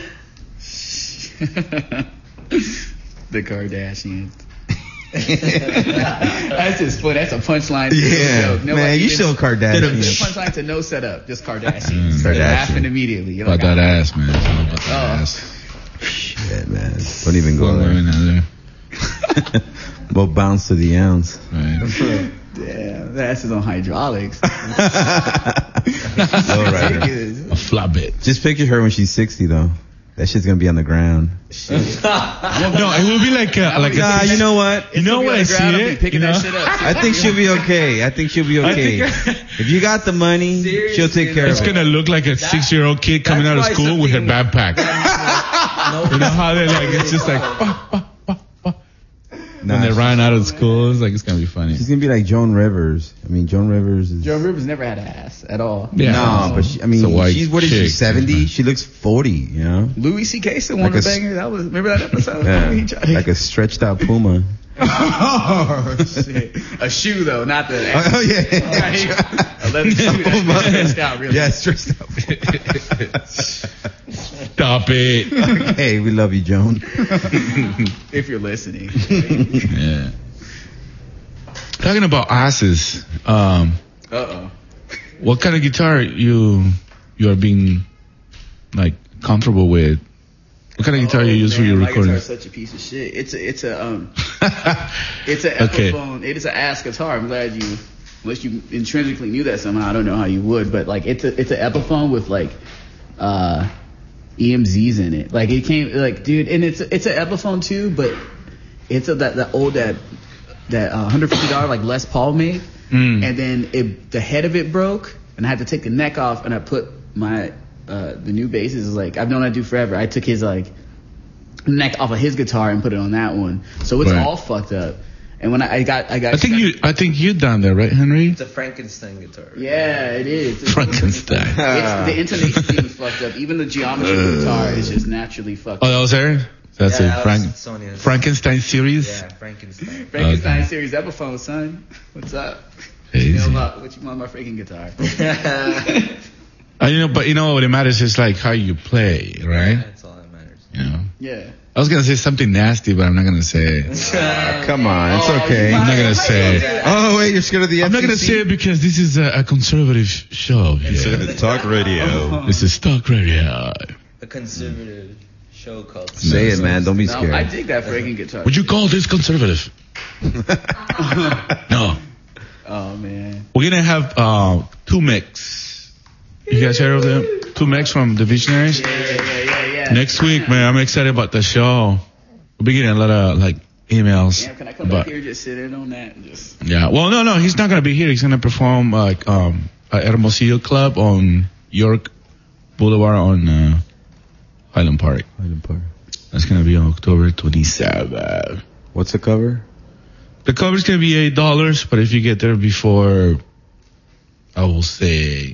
The Kardashians. That's just funny. That's a punchline. Yeah, man, you show Kardashian. It's a punchline to no setup, just Kardashian. Started laughing immediately. You're about that ass, man. About that ass. Shit, man. Don't even go there. We'll bounce to the ounce. Right. Damn, that ass is on hydraulics. All right. A flop it. Just picture her when she's 60, though. That shit's gonna be on the ground. No, it will be like you know what? You know what? I see it. Picking that shit up. I think she'll be okay. If you got the money, she'll take care of it. It's gonna look like a 6-year-old kid coming out of school with her backpack. You know how they it's just like. When they run out of school, it's gonna be funny. She's gonna be like Joan Rivers. Joan Rivers never had an ass at all. Yeah. No, but she's 70? She looks 40, Louis C.K. still wanted to bang her. Remember that episode? Yeah, like a stretched out puma. Oh, shit. A shoe, though, not the ass. Oh, yeah. A leather shoe that's stretched out, really. Yeah, stretched out. Stop it. Hey, we love you, Joan. If you're listening. Yeah. Talking about asses. What kind of guitar you are being comfortable with? What kind of guitar you use for your recording? My guitar is such a piece of shit. It's an Epiphone. It is an ass guitar. I'm glad unless you intrinsically knew that somehow. I don't know how you would, but it's an Epiphone with EMZs in it. It came dude, and it's an Epiphone too, but it's that old $150 Les Paul made, and then the head of it broke, and I had to take the neck off, and I put my the new basses I've known I do forever. I took his neck off of his guitar and put it on that one, so it's all fucked up. And when I got I think you down there, right, Henry? It's a Frankenstein guitar. Yeah, it is. It's Frankenstein. the intonation scheme is fucked up. Even the geometry of the guitar is just naturally fucked up. Oh, that was her? That's Yeah, it. that was Sonia's. Frankenstein series? Yeah, Frankenstein. Frankenstein series Epiphone, son. What's up? Easy. What you know about my freaking guitar? But you know what it matters is like how you play, right? That's all that matters. You know. Yeah. I was gonna say something nasty, but I'm not gonna say it. Come on, it's okay. I'm not gonna say it. Oh wait, you're scared of the FCC? I'm not gonna say it because this is a conservative show. Instead of talk radio. This is talk radio. A conservative show called. Say it, man. Don't be No, scared. I dig that freaking guitar. Would you call this conservative? No. Oh man. We're gonna have two mix. You guys heard of them? Two mix from the Visionaries. Yeah. Next week, man, I'm excited about the show. We'll be getting a lot of emails. Damn, can I come back here and just sit in on that? And just... Yeah. Well, no, he's not gonna be here. He's gonna perform at Hermosillo Club on York Boulevard on Highland Park. That's gonna be on October 27th. What's the cover? The cover's gonna be $8, but if you get there before, I will say.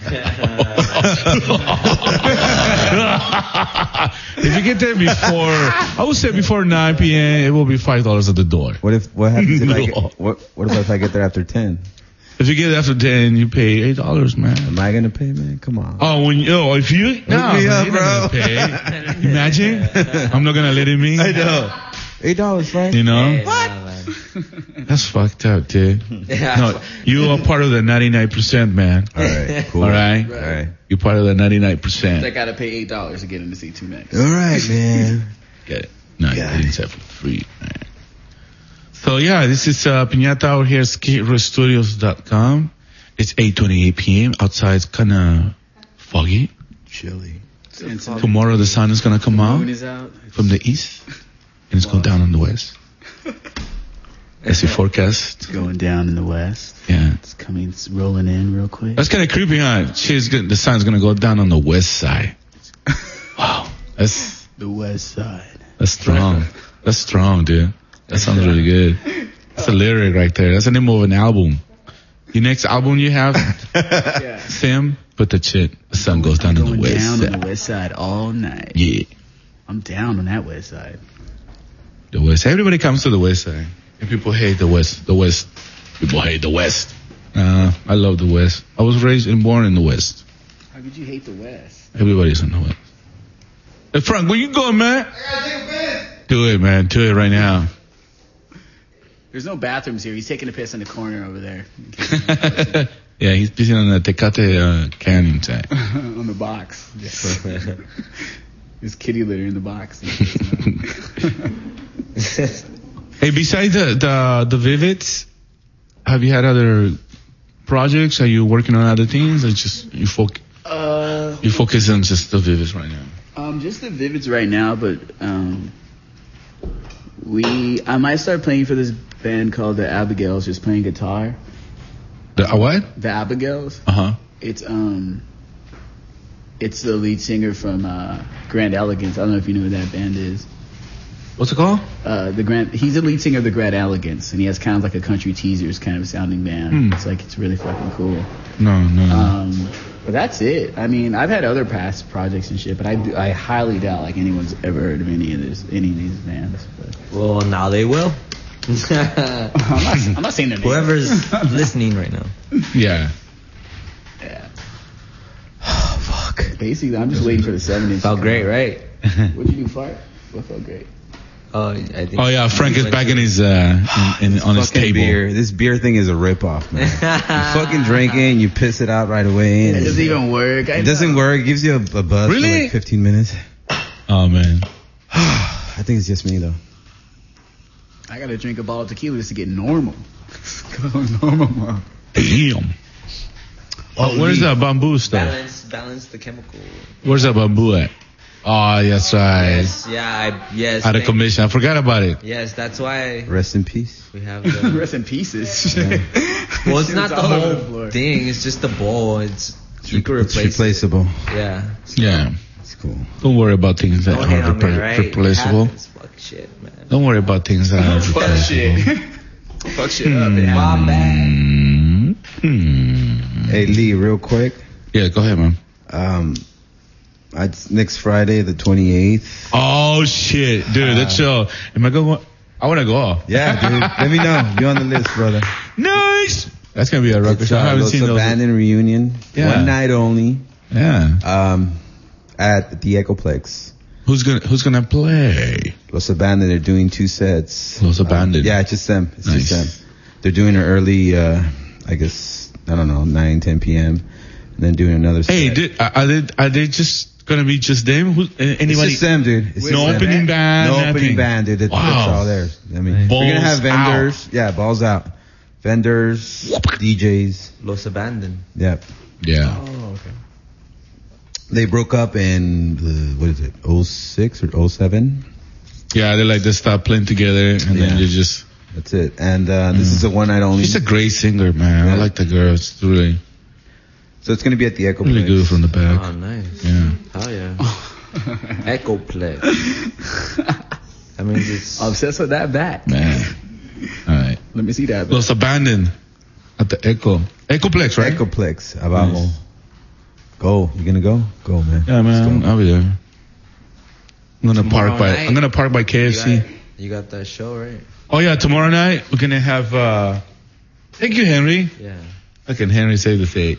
If you get there before, I would say before 9 p.m., it will be $5 at the door. What happens if I get, what about if I get there after 10? If you get there after 10, you pay $8, man. Am I gonna pay, man? Come on. If you no, me man, up, you're not bro. gonna pay. Imagine, I'm not gonna let him in. I know. $8, Frank. You know, Hey, nah, man. that's fucked up, dude. Yeah. No, you are part of the 99%, man. All right. Cool. All right. All right. You're part of the I 99%. gotta pay $8 to get in to see two necks. All right, man. Get it? No, you Yeah. didn't say for free, man. So yeah, this is Piñata out here at SkidRowStudios.com. It's 8:28 p.m. Outside it's kind of foggy. Chilly. Tomorrow the sun is gonna come Moon out is out. from the east and it's going down on the west. That's the forecast. It's going down in the west. Yeah. It's coming. It's rolling in real quick. That's kind of creepy, huh? The sun's gonna go down on the west side. Wow, that's The west side. strong. That's strong, dude. That sounds really good. That's a lyric right there. That's the name of an album. Your next album you have, Yeah. Sam, put the shit. The sun goes down on the Going west down side. on the west side all night. Yeah, I'm down on that west side. the west. Everybody comes to the west side, and people hate the west. The west. People hate the west. I love the west. I was raised and born in the west. How could you hate the west? Everybody's in the west. Hey Frank, where you going, man? Do it, man. Do it right now. There's no bathrooms here. He's taking a piss in the corner over there. Yeah, he's busy on the Tecate Canyon side. On the box. There's kitty litter in the box. Hey, besides the Vivids, have you had other projects? Are you working on other things? Or just you focus on just the Vivids right now? Just the Vivids right now, but I might start playing for this band called the Abigails, just playing guitar. The what? The Abigails. It's the lead singer from Grand Elegance. I don't know if you know who that band is. What's it called? He's the lead singer of the Grand Elegance, and he has kind of like a Country Teasers kind of sounding band. It's really fucking cool. No. But that's it. I mean, I've had other past projects and shit, but I highly doubt like anyone's ever heard of any of these bands. But. Well, now they will. I'm not saying their name. Whoever's listening right now. Yeah. Yeah. Oh, fuck. Basically, I'm just waiting for the 7-inch. Felt great, right? What'd you do, fart? What felt great? I think. Oh yeah, Frank is back in his on his Fucking table. beer. This beer thing is a ripoff, man. You fucking drink it and you piss it out right away. And It doesn't even work. it doesn't work. It gives you a buzz for Really? like 15 minutes. Oh man. I think it's just me though. I gotta drink a bottle of tequila just to get normal. Normal, man. Damn. Oh, where's that bamboo stuff? Balance the chemical. Where's that bamboo at? Oh, that's right. Yes, yeah, yes. Out of thank- commission. I forgot about it. Yes, that's why Rest in peace. we have the. Rest in pieces. Well, it's not the all over whole the floor. thing. It's just the bowl. You can It's replace it. replaceable. Yeah. Yeah. It's cool. Don't worry about things that Don't hate are on me, right? replaceable. It happens. Fuck shit, man. Don't worry about things that are Fuck replaceable. shit. Fuck shit up. It happens. Hey, Lee, real quick. Yeah, go ahead, man. Next Friday, the 28th. Oh, shit. Dude, that show. Am I going? I want to go. Yeah, dude. Let me know. You're on the list, brother. Nice. That's going to be a record show. I haven't Los seen those. Abandoned reunion. Yeah. One night only. Yeah. At the Echoplex. Who's gonna play? Los Abandoned, they're doing 2 sets. Los Abandoned. Yeah, it's just them. It's Nice. just them. They're doing an early, I guess, I don't know, 9, 10 p.m. And then doing another set. Hey, are they just gonna be just them? Anybody? It's just them, dude. It's No just them. opening band. No nothing. opening band, dude. That's all theirs. I mean, Balls we're gonna have vendors. out. Yeah, balls out. Vendors, DJs. Los Abandoned. Yeah. Yeah. Oh, okay. They broke up in, what is it, 06 or 07? Yeah, they stopped playing together and then they just. That's it. And this is a one night only. She's a great singer, man. I like the girl. It's really, So it's gonna be at the Echoplex. really good from the back. Oh, nice. Yeah. Hell yeah. Echoplex. That means it's... Obsessed with that back. Man. All right. Let me see that. Los Abandoned at the Echoplex, right? Echoplex. Abajo. Nice. Go. You gonna go? Go, man. Yeah, man. I'll be there. I'm gonna Tomorrow night. park by KFC. You got that show, right? Oh yeah, tomorrow night we're gonna have. Thank you, Henry. Yeah. Fucking Henry save the day.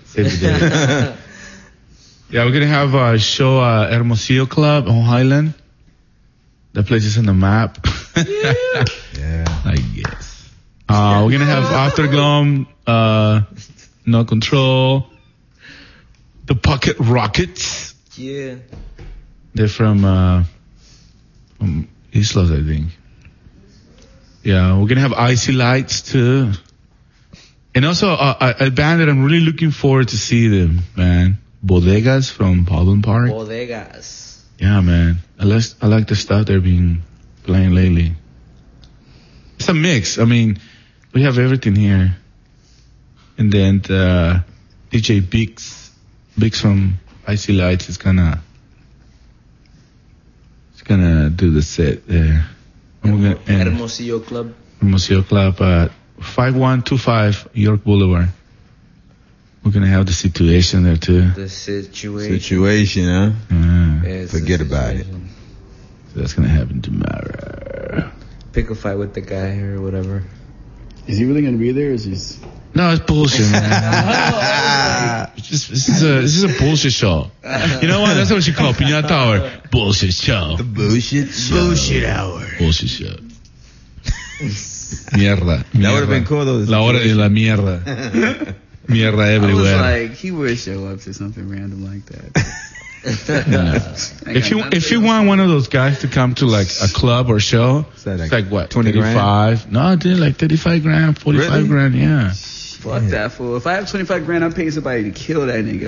Yeah, we're gonna have a show at Hermosillo Club on Highland. That place is on the map. Yeah. I guess. We're gonna have Afterglow, No Control, the Pocket Rockets. Yeah. They're from Islas, I think. Yeah, we're gonna have Icy Lights too, and also a band that I'm really looking forward to see them, man. Bodegas from Baldwin Park. Bodegas. Yeah, man. I like the stuff they're been playing lately. It's a mix. I mean, we have everything here, and then DJ Biggs from Icy Lights is gonna do the set there. Hermosillo Club. Hermosillo Club at 5125 York Boulevard. We're gonna have the situation there too. The situation. Situation, huh? Yes, Forget the about it. situation. So that's gonna happen tomorrow. Pick a fight with the guy or whatever. Is he really gonna be there? Or is he? No, it's bullshit, man. This is a bullshit show. You know what? That's what you call Piñata Hour. Bullshit show. Bullshit show. Bullshit hour. Bullshit show. Mierda. That would have been cool though. La hora de la mierda. Mierda I was everywhere. like, he would show up to something random like that. If you want one of those guys to come to like a club or show, Is that it's like what? 20 grand? 35? No, dude, like 35 grand, 45 Really? grand, yeah. Fuck that fool. If I have 25 grand, I'm paying somebody to kill that nigga.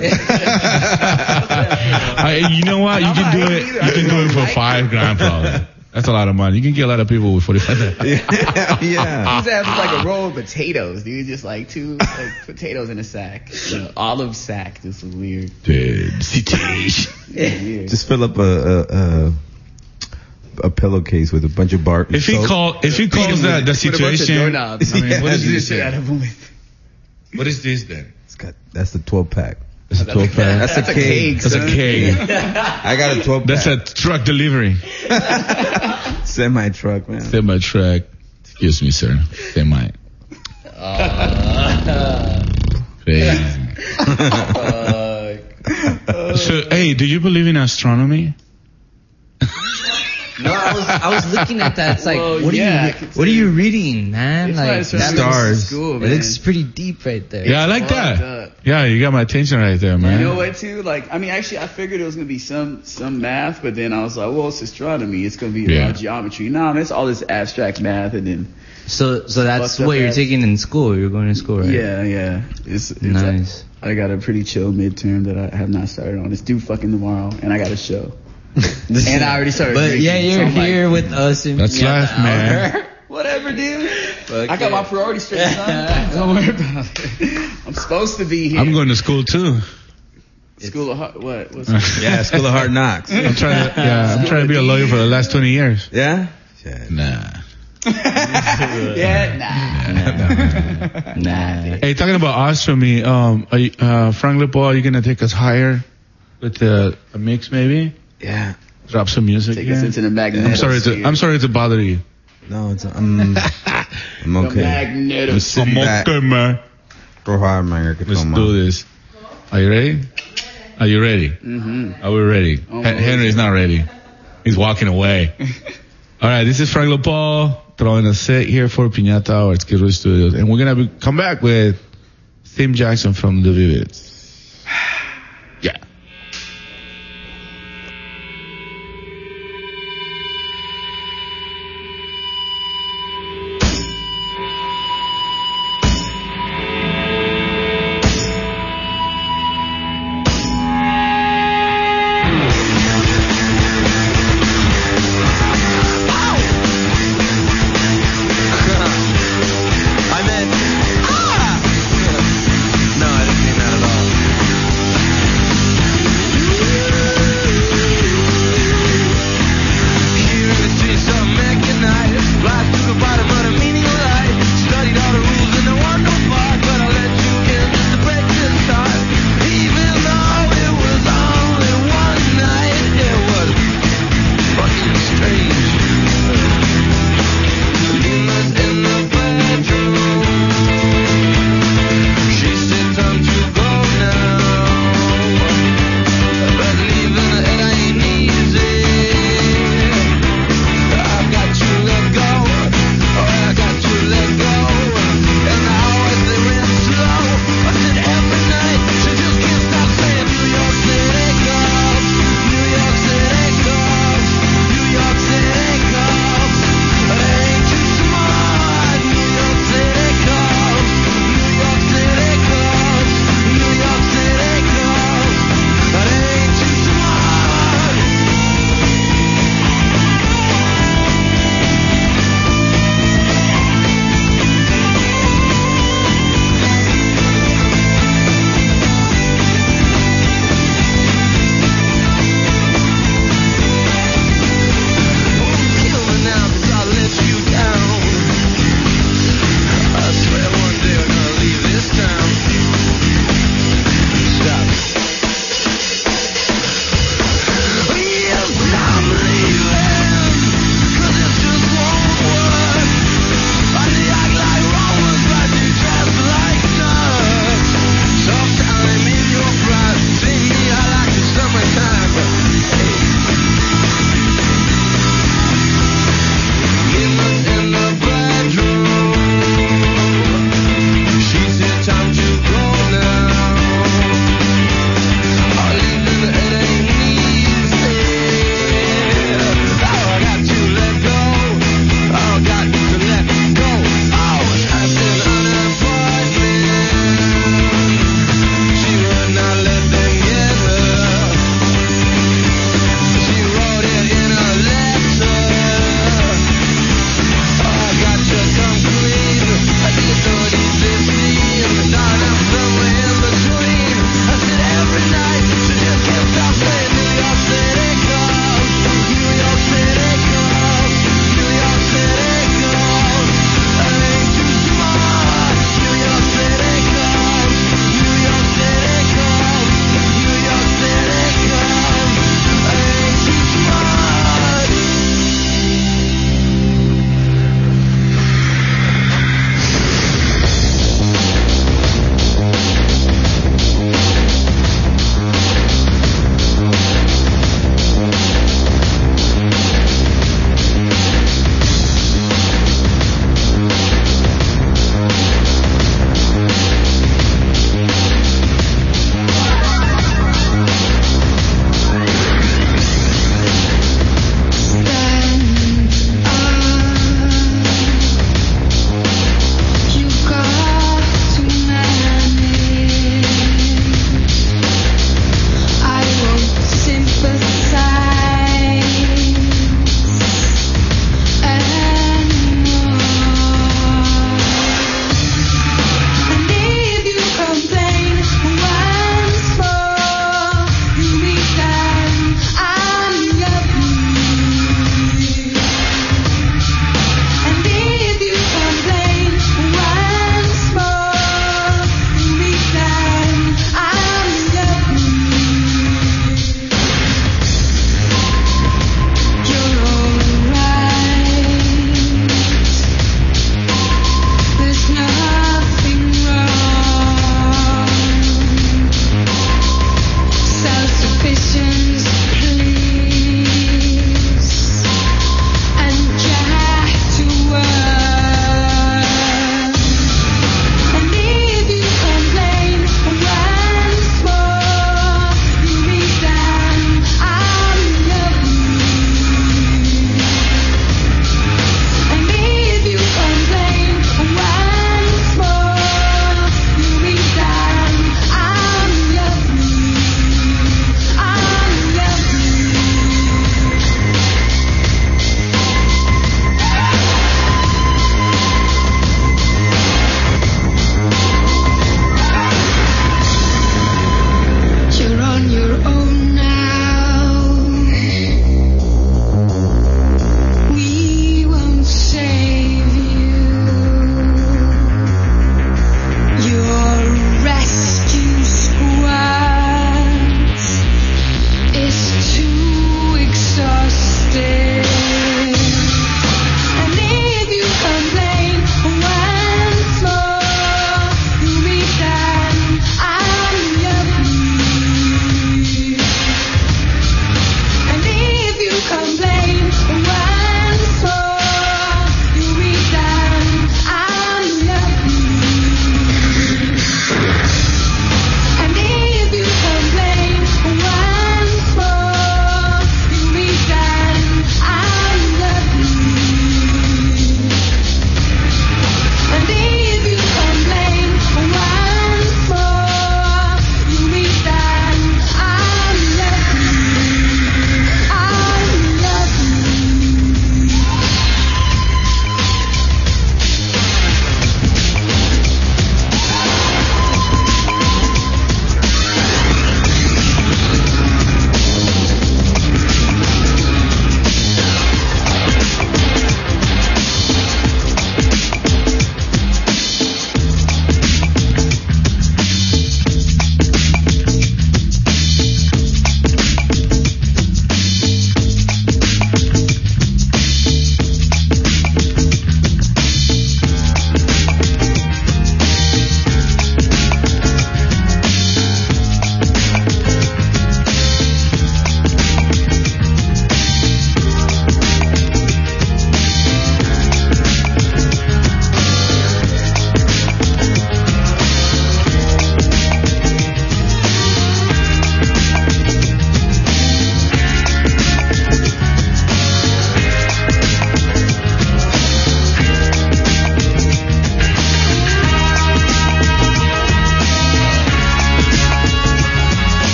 You know what? You can do it. You can do it for 5 grand, probably. That's a lot of money. You can get a lot of people with 45 grand. Yeah. He's having like a roll of potatoes, dude. Just like 2 like potatoes in a sack. Olive sack. This is weird. Dude, situation. Weird. Just fill up a pillowcase with a bunch of bark. If he calls that the With a bunch of situation, doorknobs. I mean, what is Beat the this shit out then? of him with. What is this then? That's the 12 pack. That's a 12 pack. That's a cake. That's a cake. I got a 12 pack. That's a truck delivery. Semi truck, man. Semi truck. Excuse me, sir. Semi. Crazy. So, hey, do you believe in astronomy? No, I was looking at that. It's like, Well, what yeah, are you reading, man? It's why I Like started that going to looks, school, it man. looks pretty deep right there. Yeah, I like fucked that. up. Yeah, you got my attention right there, man. You know what, too? Like, I mean, actually, I figured it was going to be some math, but then I was like, well, it's astronomy. It's going to be a lot of geometry. No, it's all this abstract math, and then... So that's Fucked up what you're ass. taking in school. You're going to school, right? Yeah. It's Nice. I got a pretty chill midterm that I have not started on. It's due fucking tomorrow, and I got a show. And I already started But drinking, yeah, you're so I'm like, here with us. In That's life, man. whatever, dude. Fuck I got yeah. my priorities straight, son. Don't worry about it. I'm supposed to be here. I'm going to school too. School of Hard... What? What's Yeah, School of Hard Knocks. I'm trying to be a lawyer for the last 20 years. Yeah? Yeah. Nah. Yeah, nah. Hey, talking about Ostromy, Frank LaPaul, are you gonna take us higher with a mix maybe? Yeah. Drop some music. Take us into the magnetic. I'm sorry to bother you. No, I'm okay. Magnetic. I'm sitting back. Okay, man. Throw hard, man. Let's do this. Are you ready? Are you ready? Mm-hmm. Are we ready? Henry's not ready. He's walking away. All right, this is Frank LaPaul throwing a set here for Piñata Hour at Skid Row Studios. And we're going to come back with Tim Jackson from The Vivids. Yeah. No, I didn't mean that at all.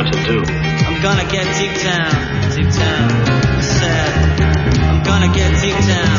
what to do. I'm gonna get deep down, sad. I'm gonna get deep down.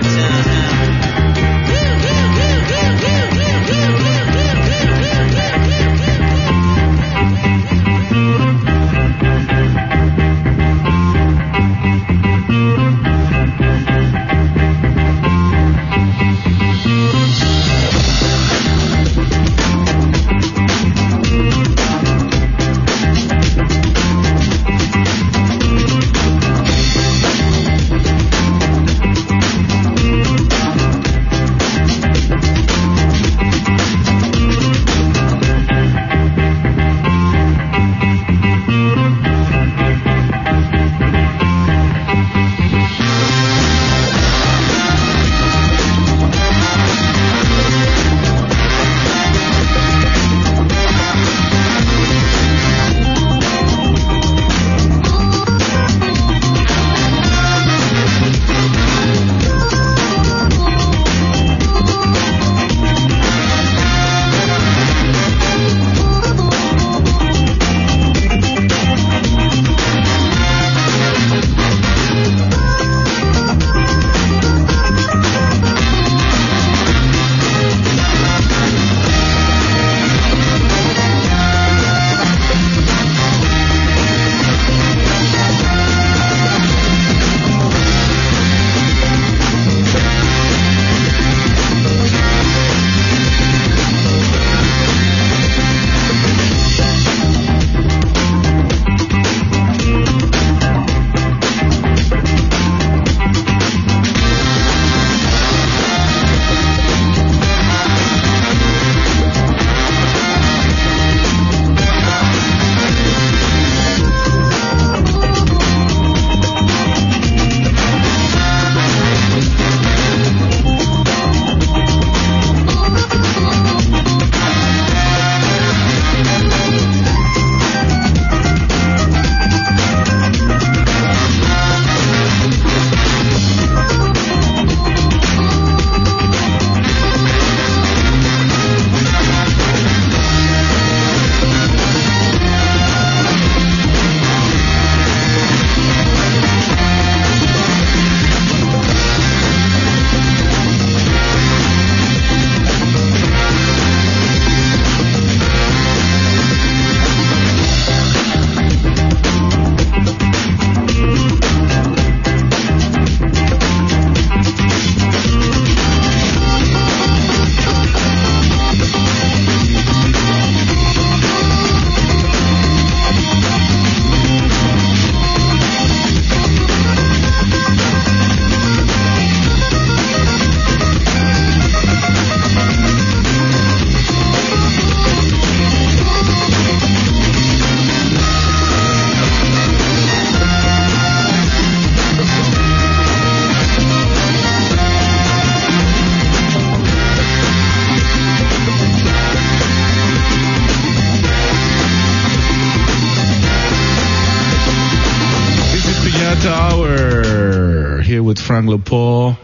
with Frank LaPaul.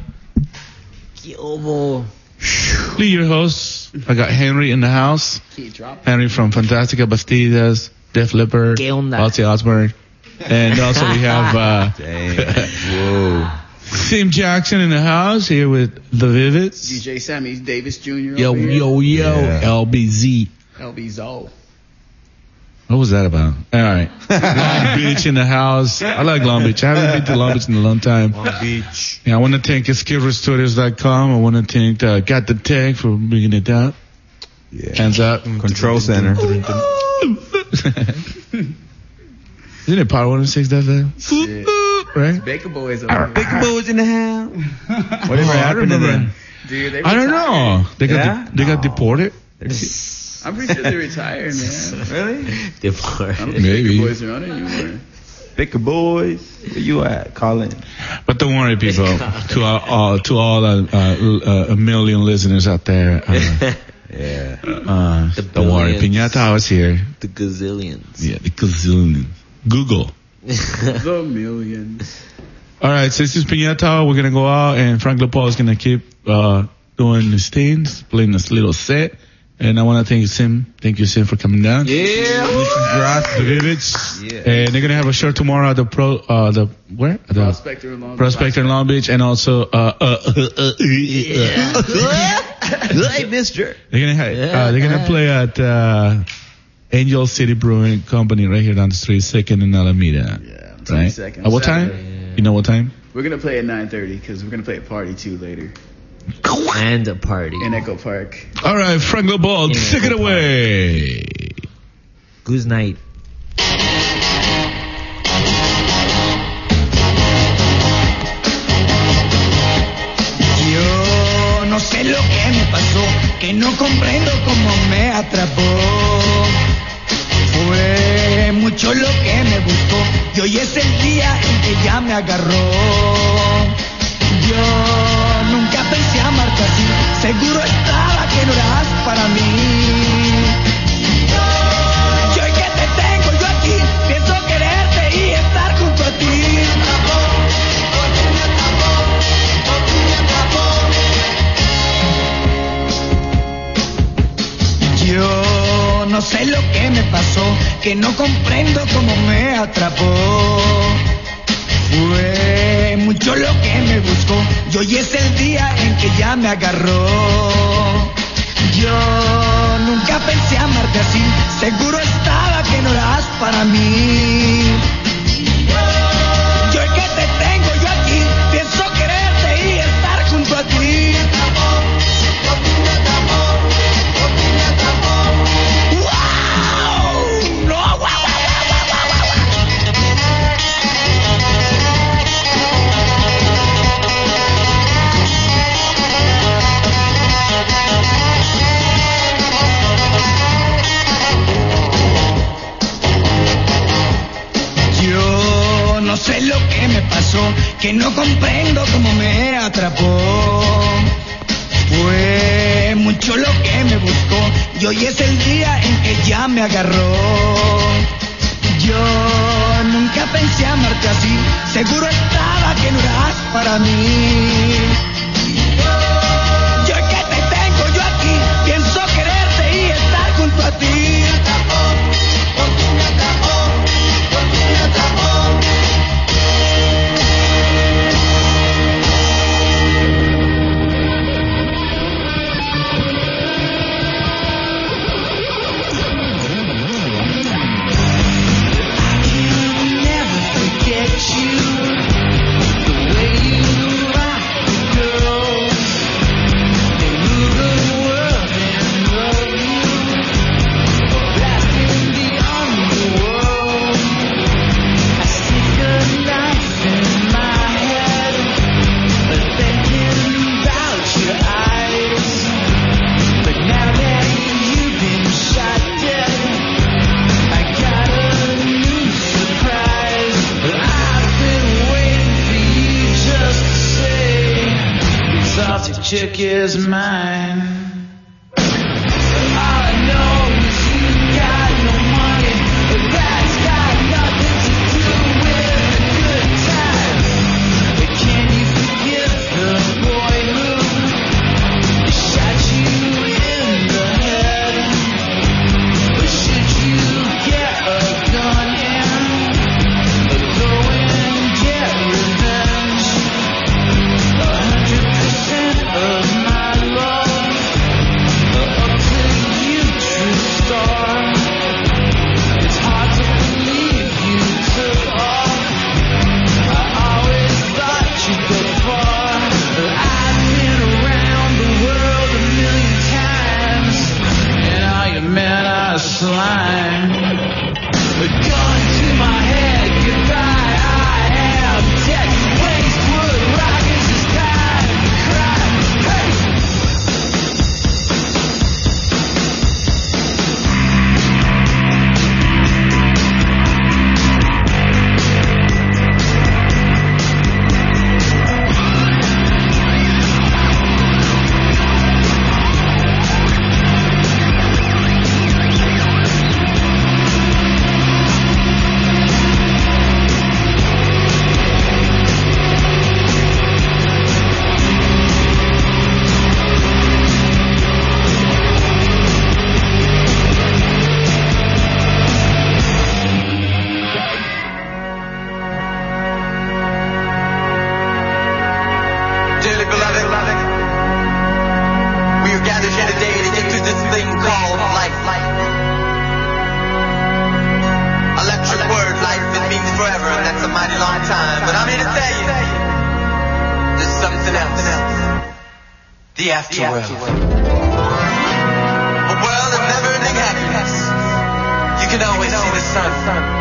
Yo, Lee, your host. I got Henry in the house. Henry from Fantastica Bastidas, Def Leppard, Ozzy Osbourne. And also we have Whoa. Tim Jackson in the house here with the Vivids. DJ Sammy Davis Jr. Yo, Yeah. LBZ. LBZO. What was that about? All right. Long Beach in the house. I like Long Beach. I haven't been to Long Beach in a long time. Long Beach. Yeah, I want to thank SkidRestorators.com. I want to thank Got the Tank for bringing it down. Yeah. Hands up. Control Center. Isn't it Power 106 that right? Baker Boys. Big Boys in the house. Whatever happened to them? Dude, they I don't retired. know. They got deported. I'm pretty sure they retired, man. Really? I Deported. don't think Maybe. Baker Boys are on it anymore. Big Boys. Where you at? Call in. But don't worry, people. To all a million listeners out there. Yeah. Don't worry. Piñata was here. The gazillions. Yeah, the gazillion. Google. The millions. All right, so this is Piñata. We're going to go out, and Frank LaPaul is going to keep doing his things, playing this little set. And I want to thank Sim. Thank you, Sim, for coming down. Yeah. The Vivids. Yeah. And they're gonna have a show tomorrow at the where? At the Prospector in Long Beach. Prospector in Long Beach, and also Hey, mister. they're gonna play at Angel City Brewing Company right here down the street, 2nd and Alameda. Yeah, Right? 22nd. At what time? Saturday. You know what time? We're gonna play at 9:30 because we're gonna play at Party 2 later And a party. in Echo Park. All right, Frank Ball, Yeah, take it go away. Goose night. Yo no sé lo que me pasó, que no comprendo cómo me atrapó. Fue mucho lo que me buscó y hoy es el día en que ya me agarró. Yo nunca pensé amarte así, seguro estaba que no eras para mí. Y hoy que te tengo yo aquí, pienso quererte y estar junto a ti. Yo no sé lo que me pasó, que no comprendo cómo me atrapó. Fue mucho lo que me buscó y hoy es el día en que ya me agarró. Yo nunca pensé amarte así, seguro estaba que no eras para mí. Y hoy que te tengo yo aquí, pienso quererte y estar junto a ti. No sé lo que me pasó, que no comprendo cómo me atrapó. Fue mucho lo que me buscó y hoy es el día en que ya me agarró. Yo nunca pensé amarte así, seguro estaba que no eras para mí. Y hoy que te tengo yo aquí, pienso quererte y estar junto a ti. Chick is mine. The afterworld. A world of never-ending happiness. You can always see the sun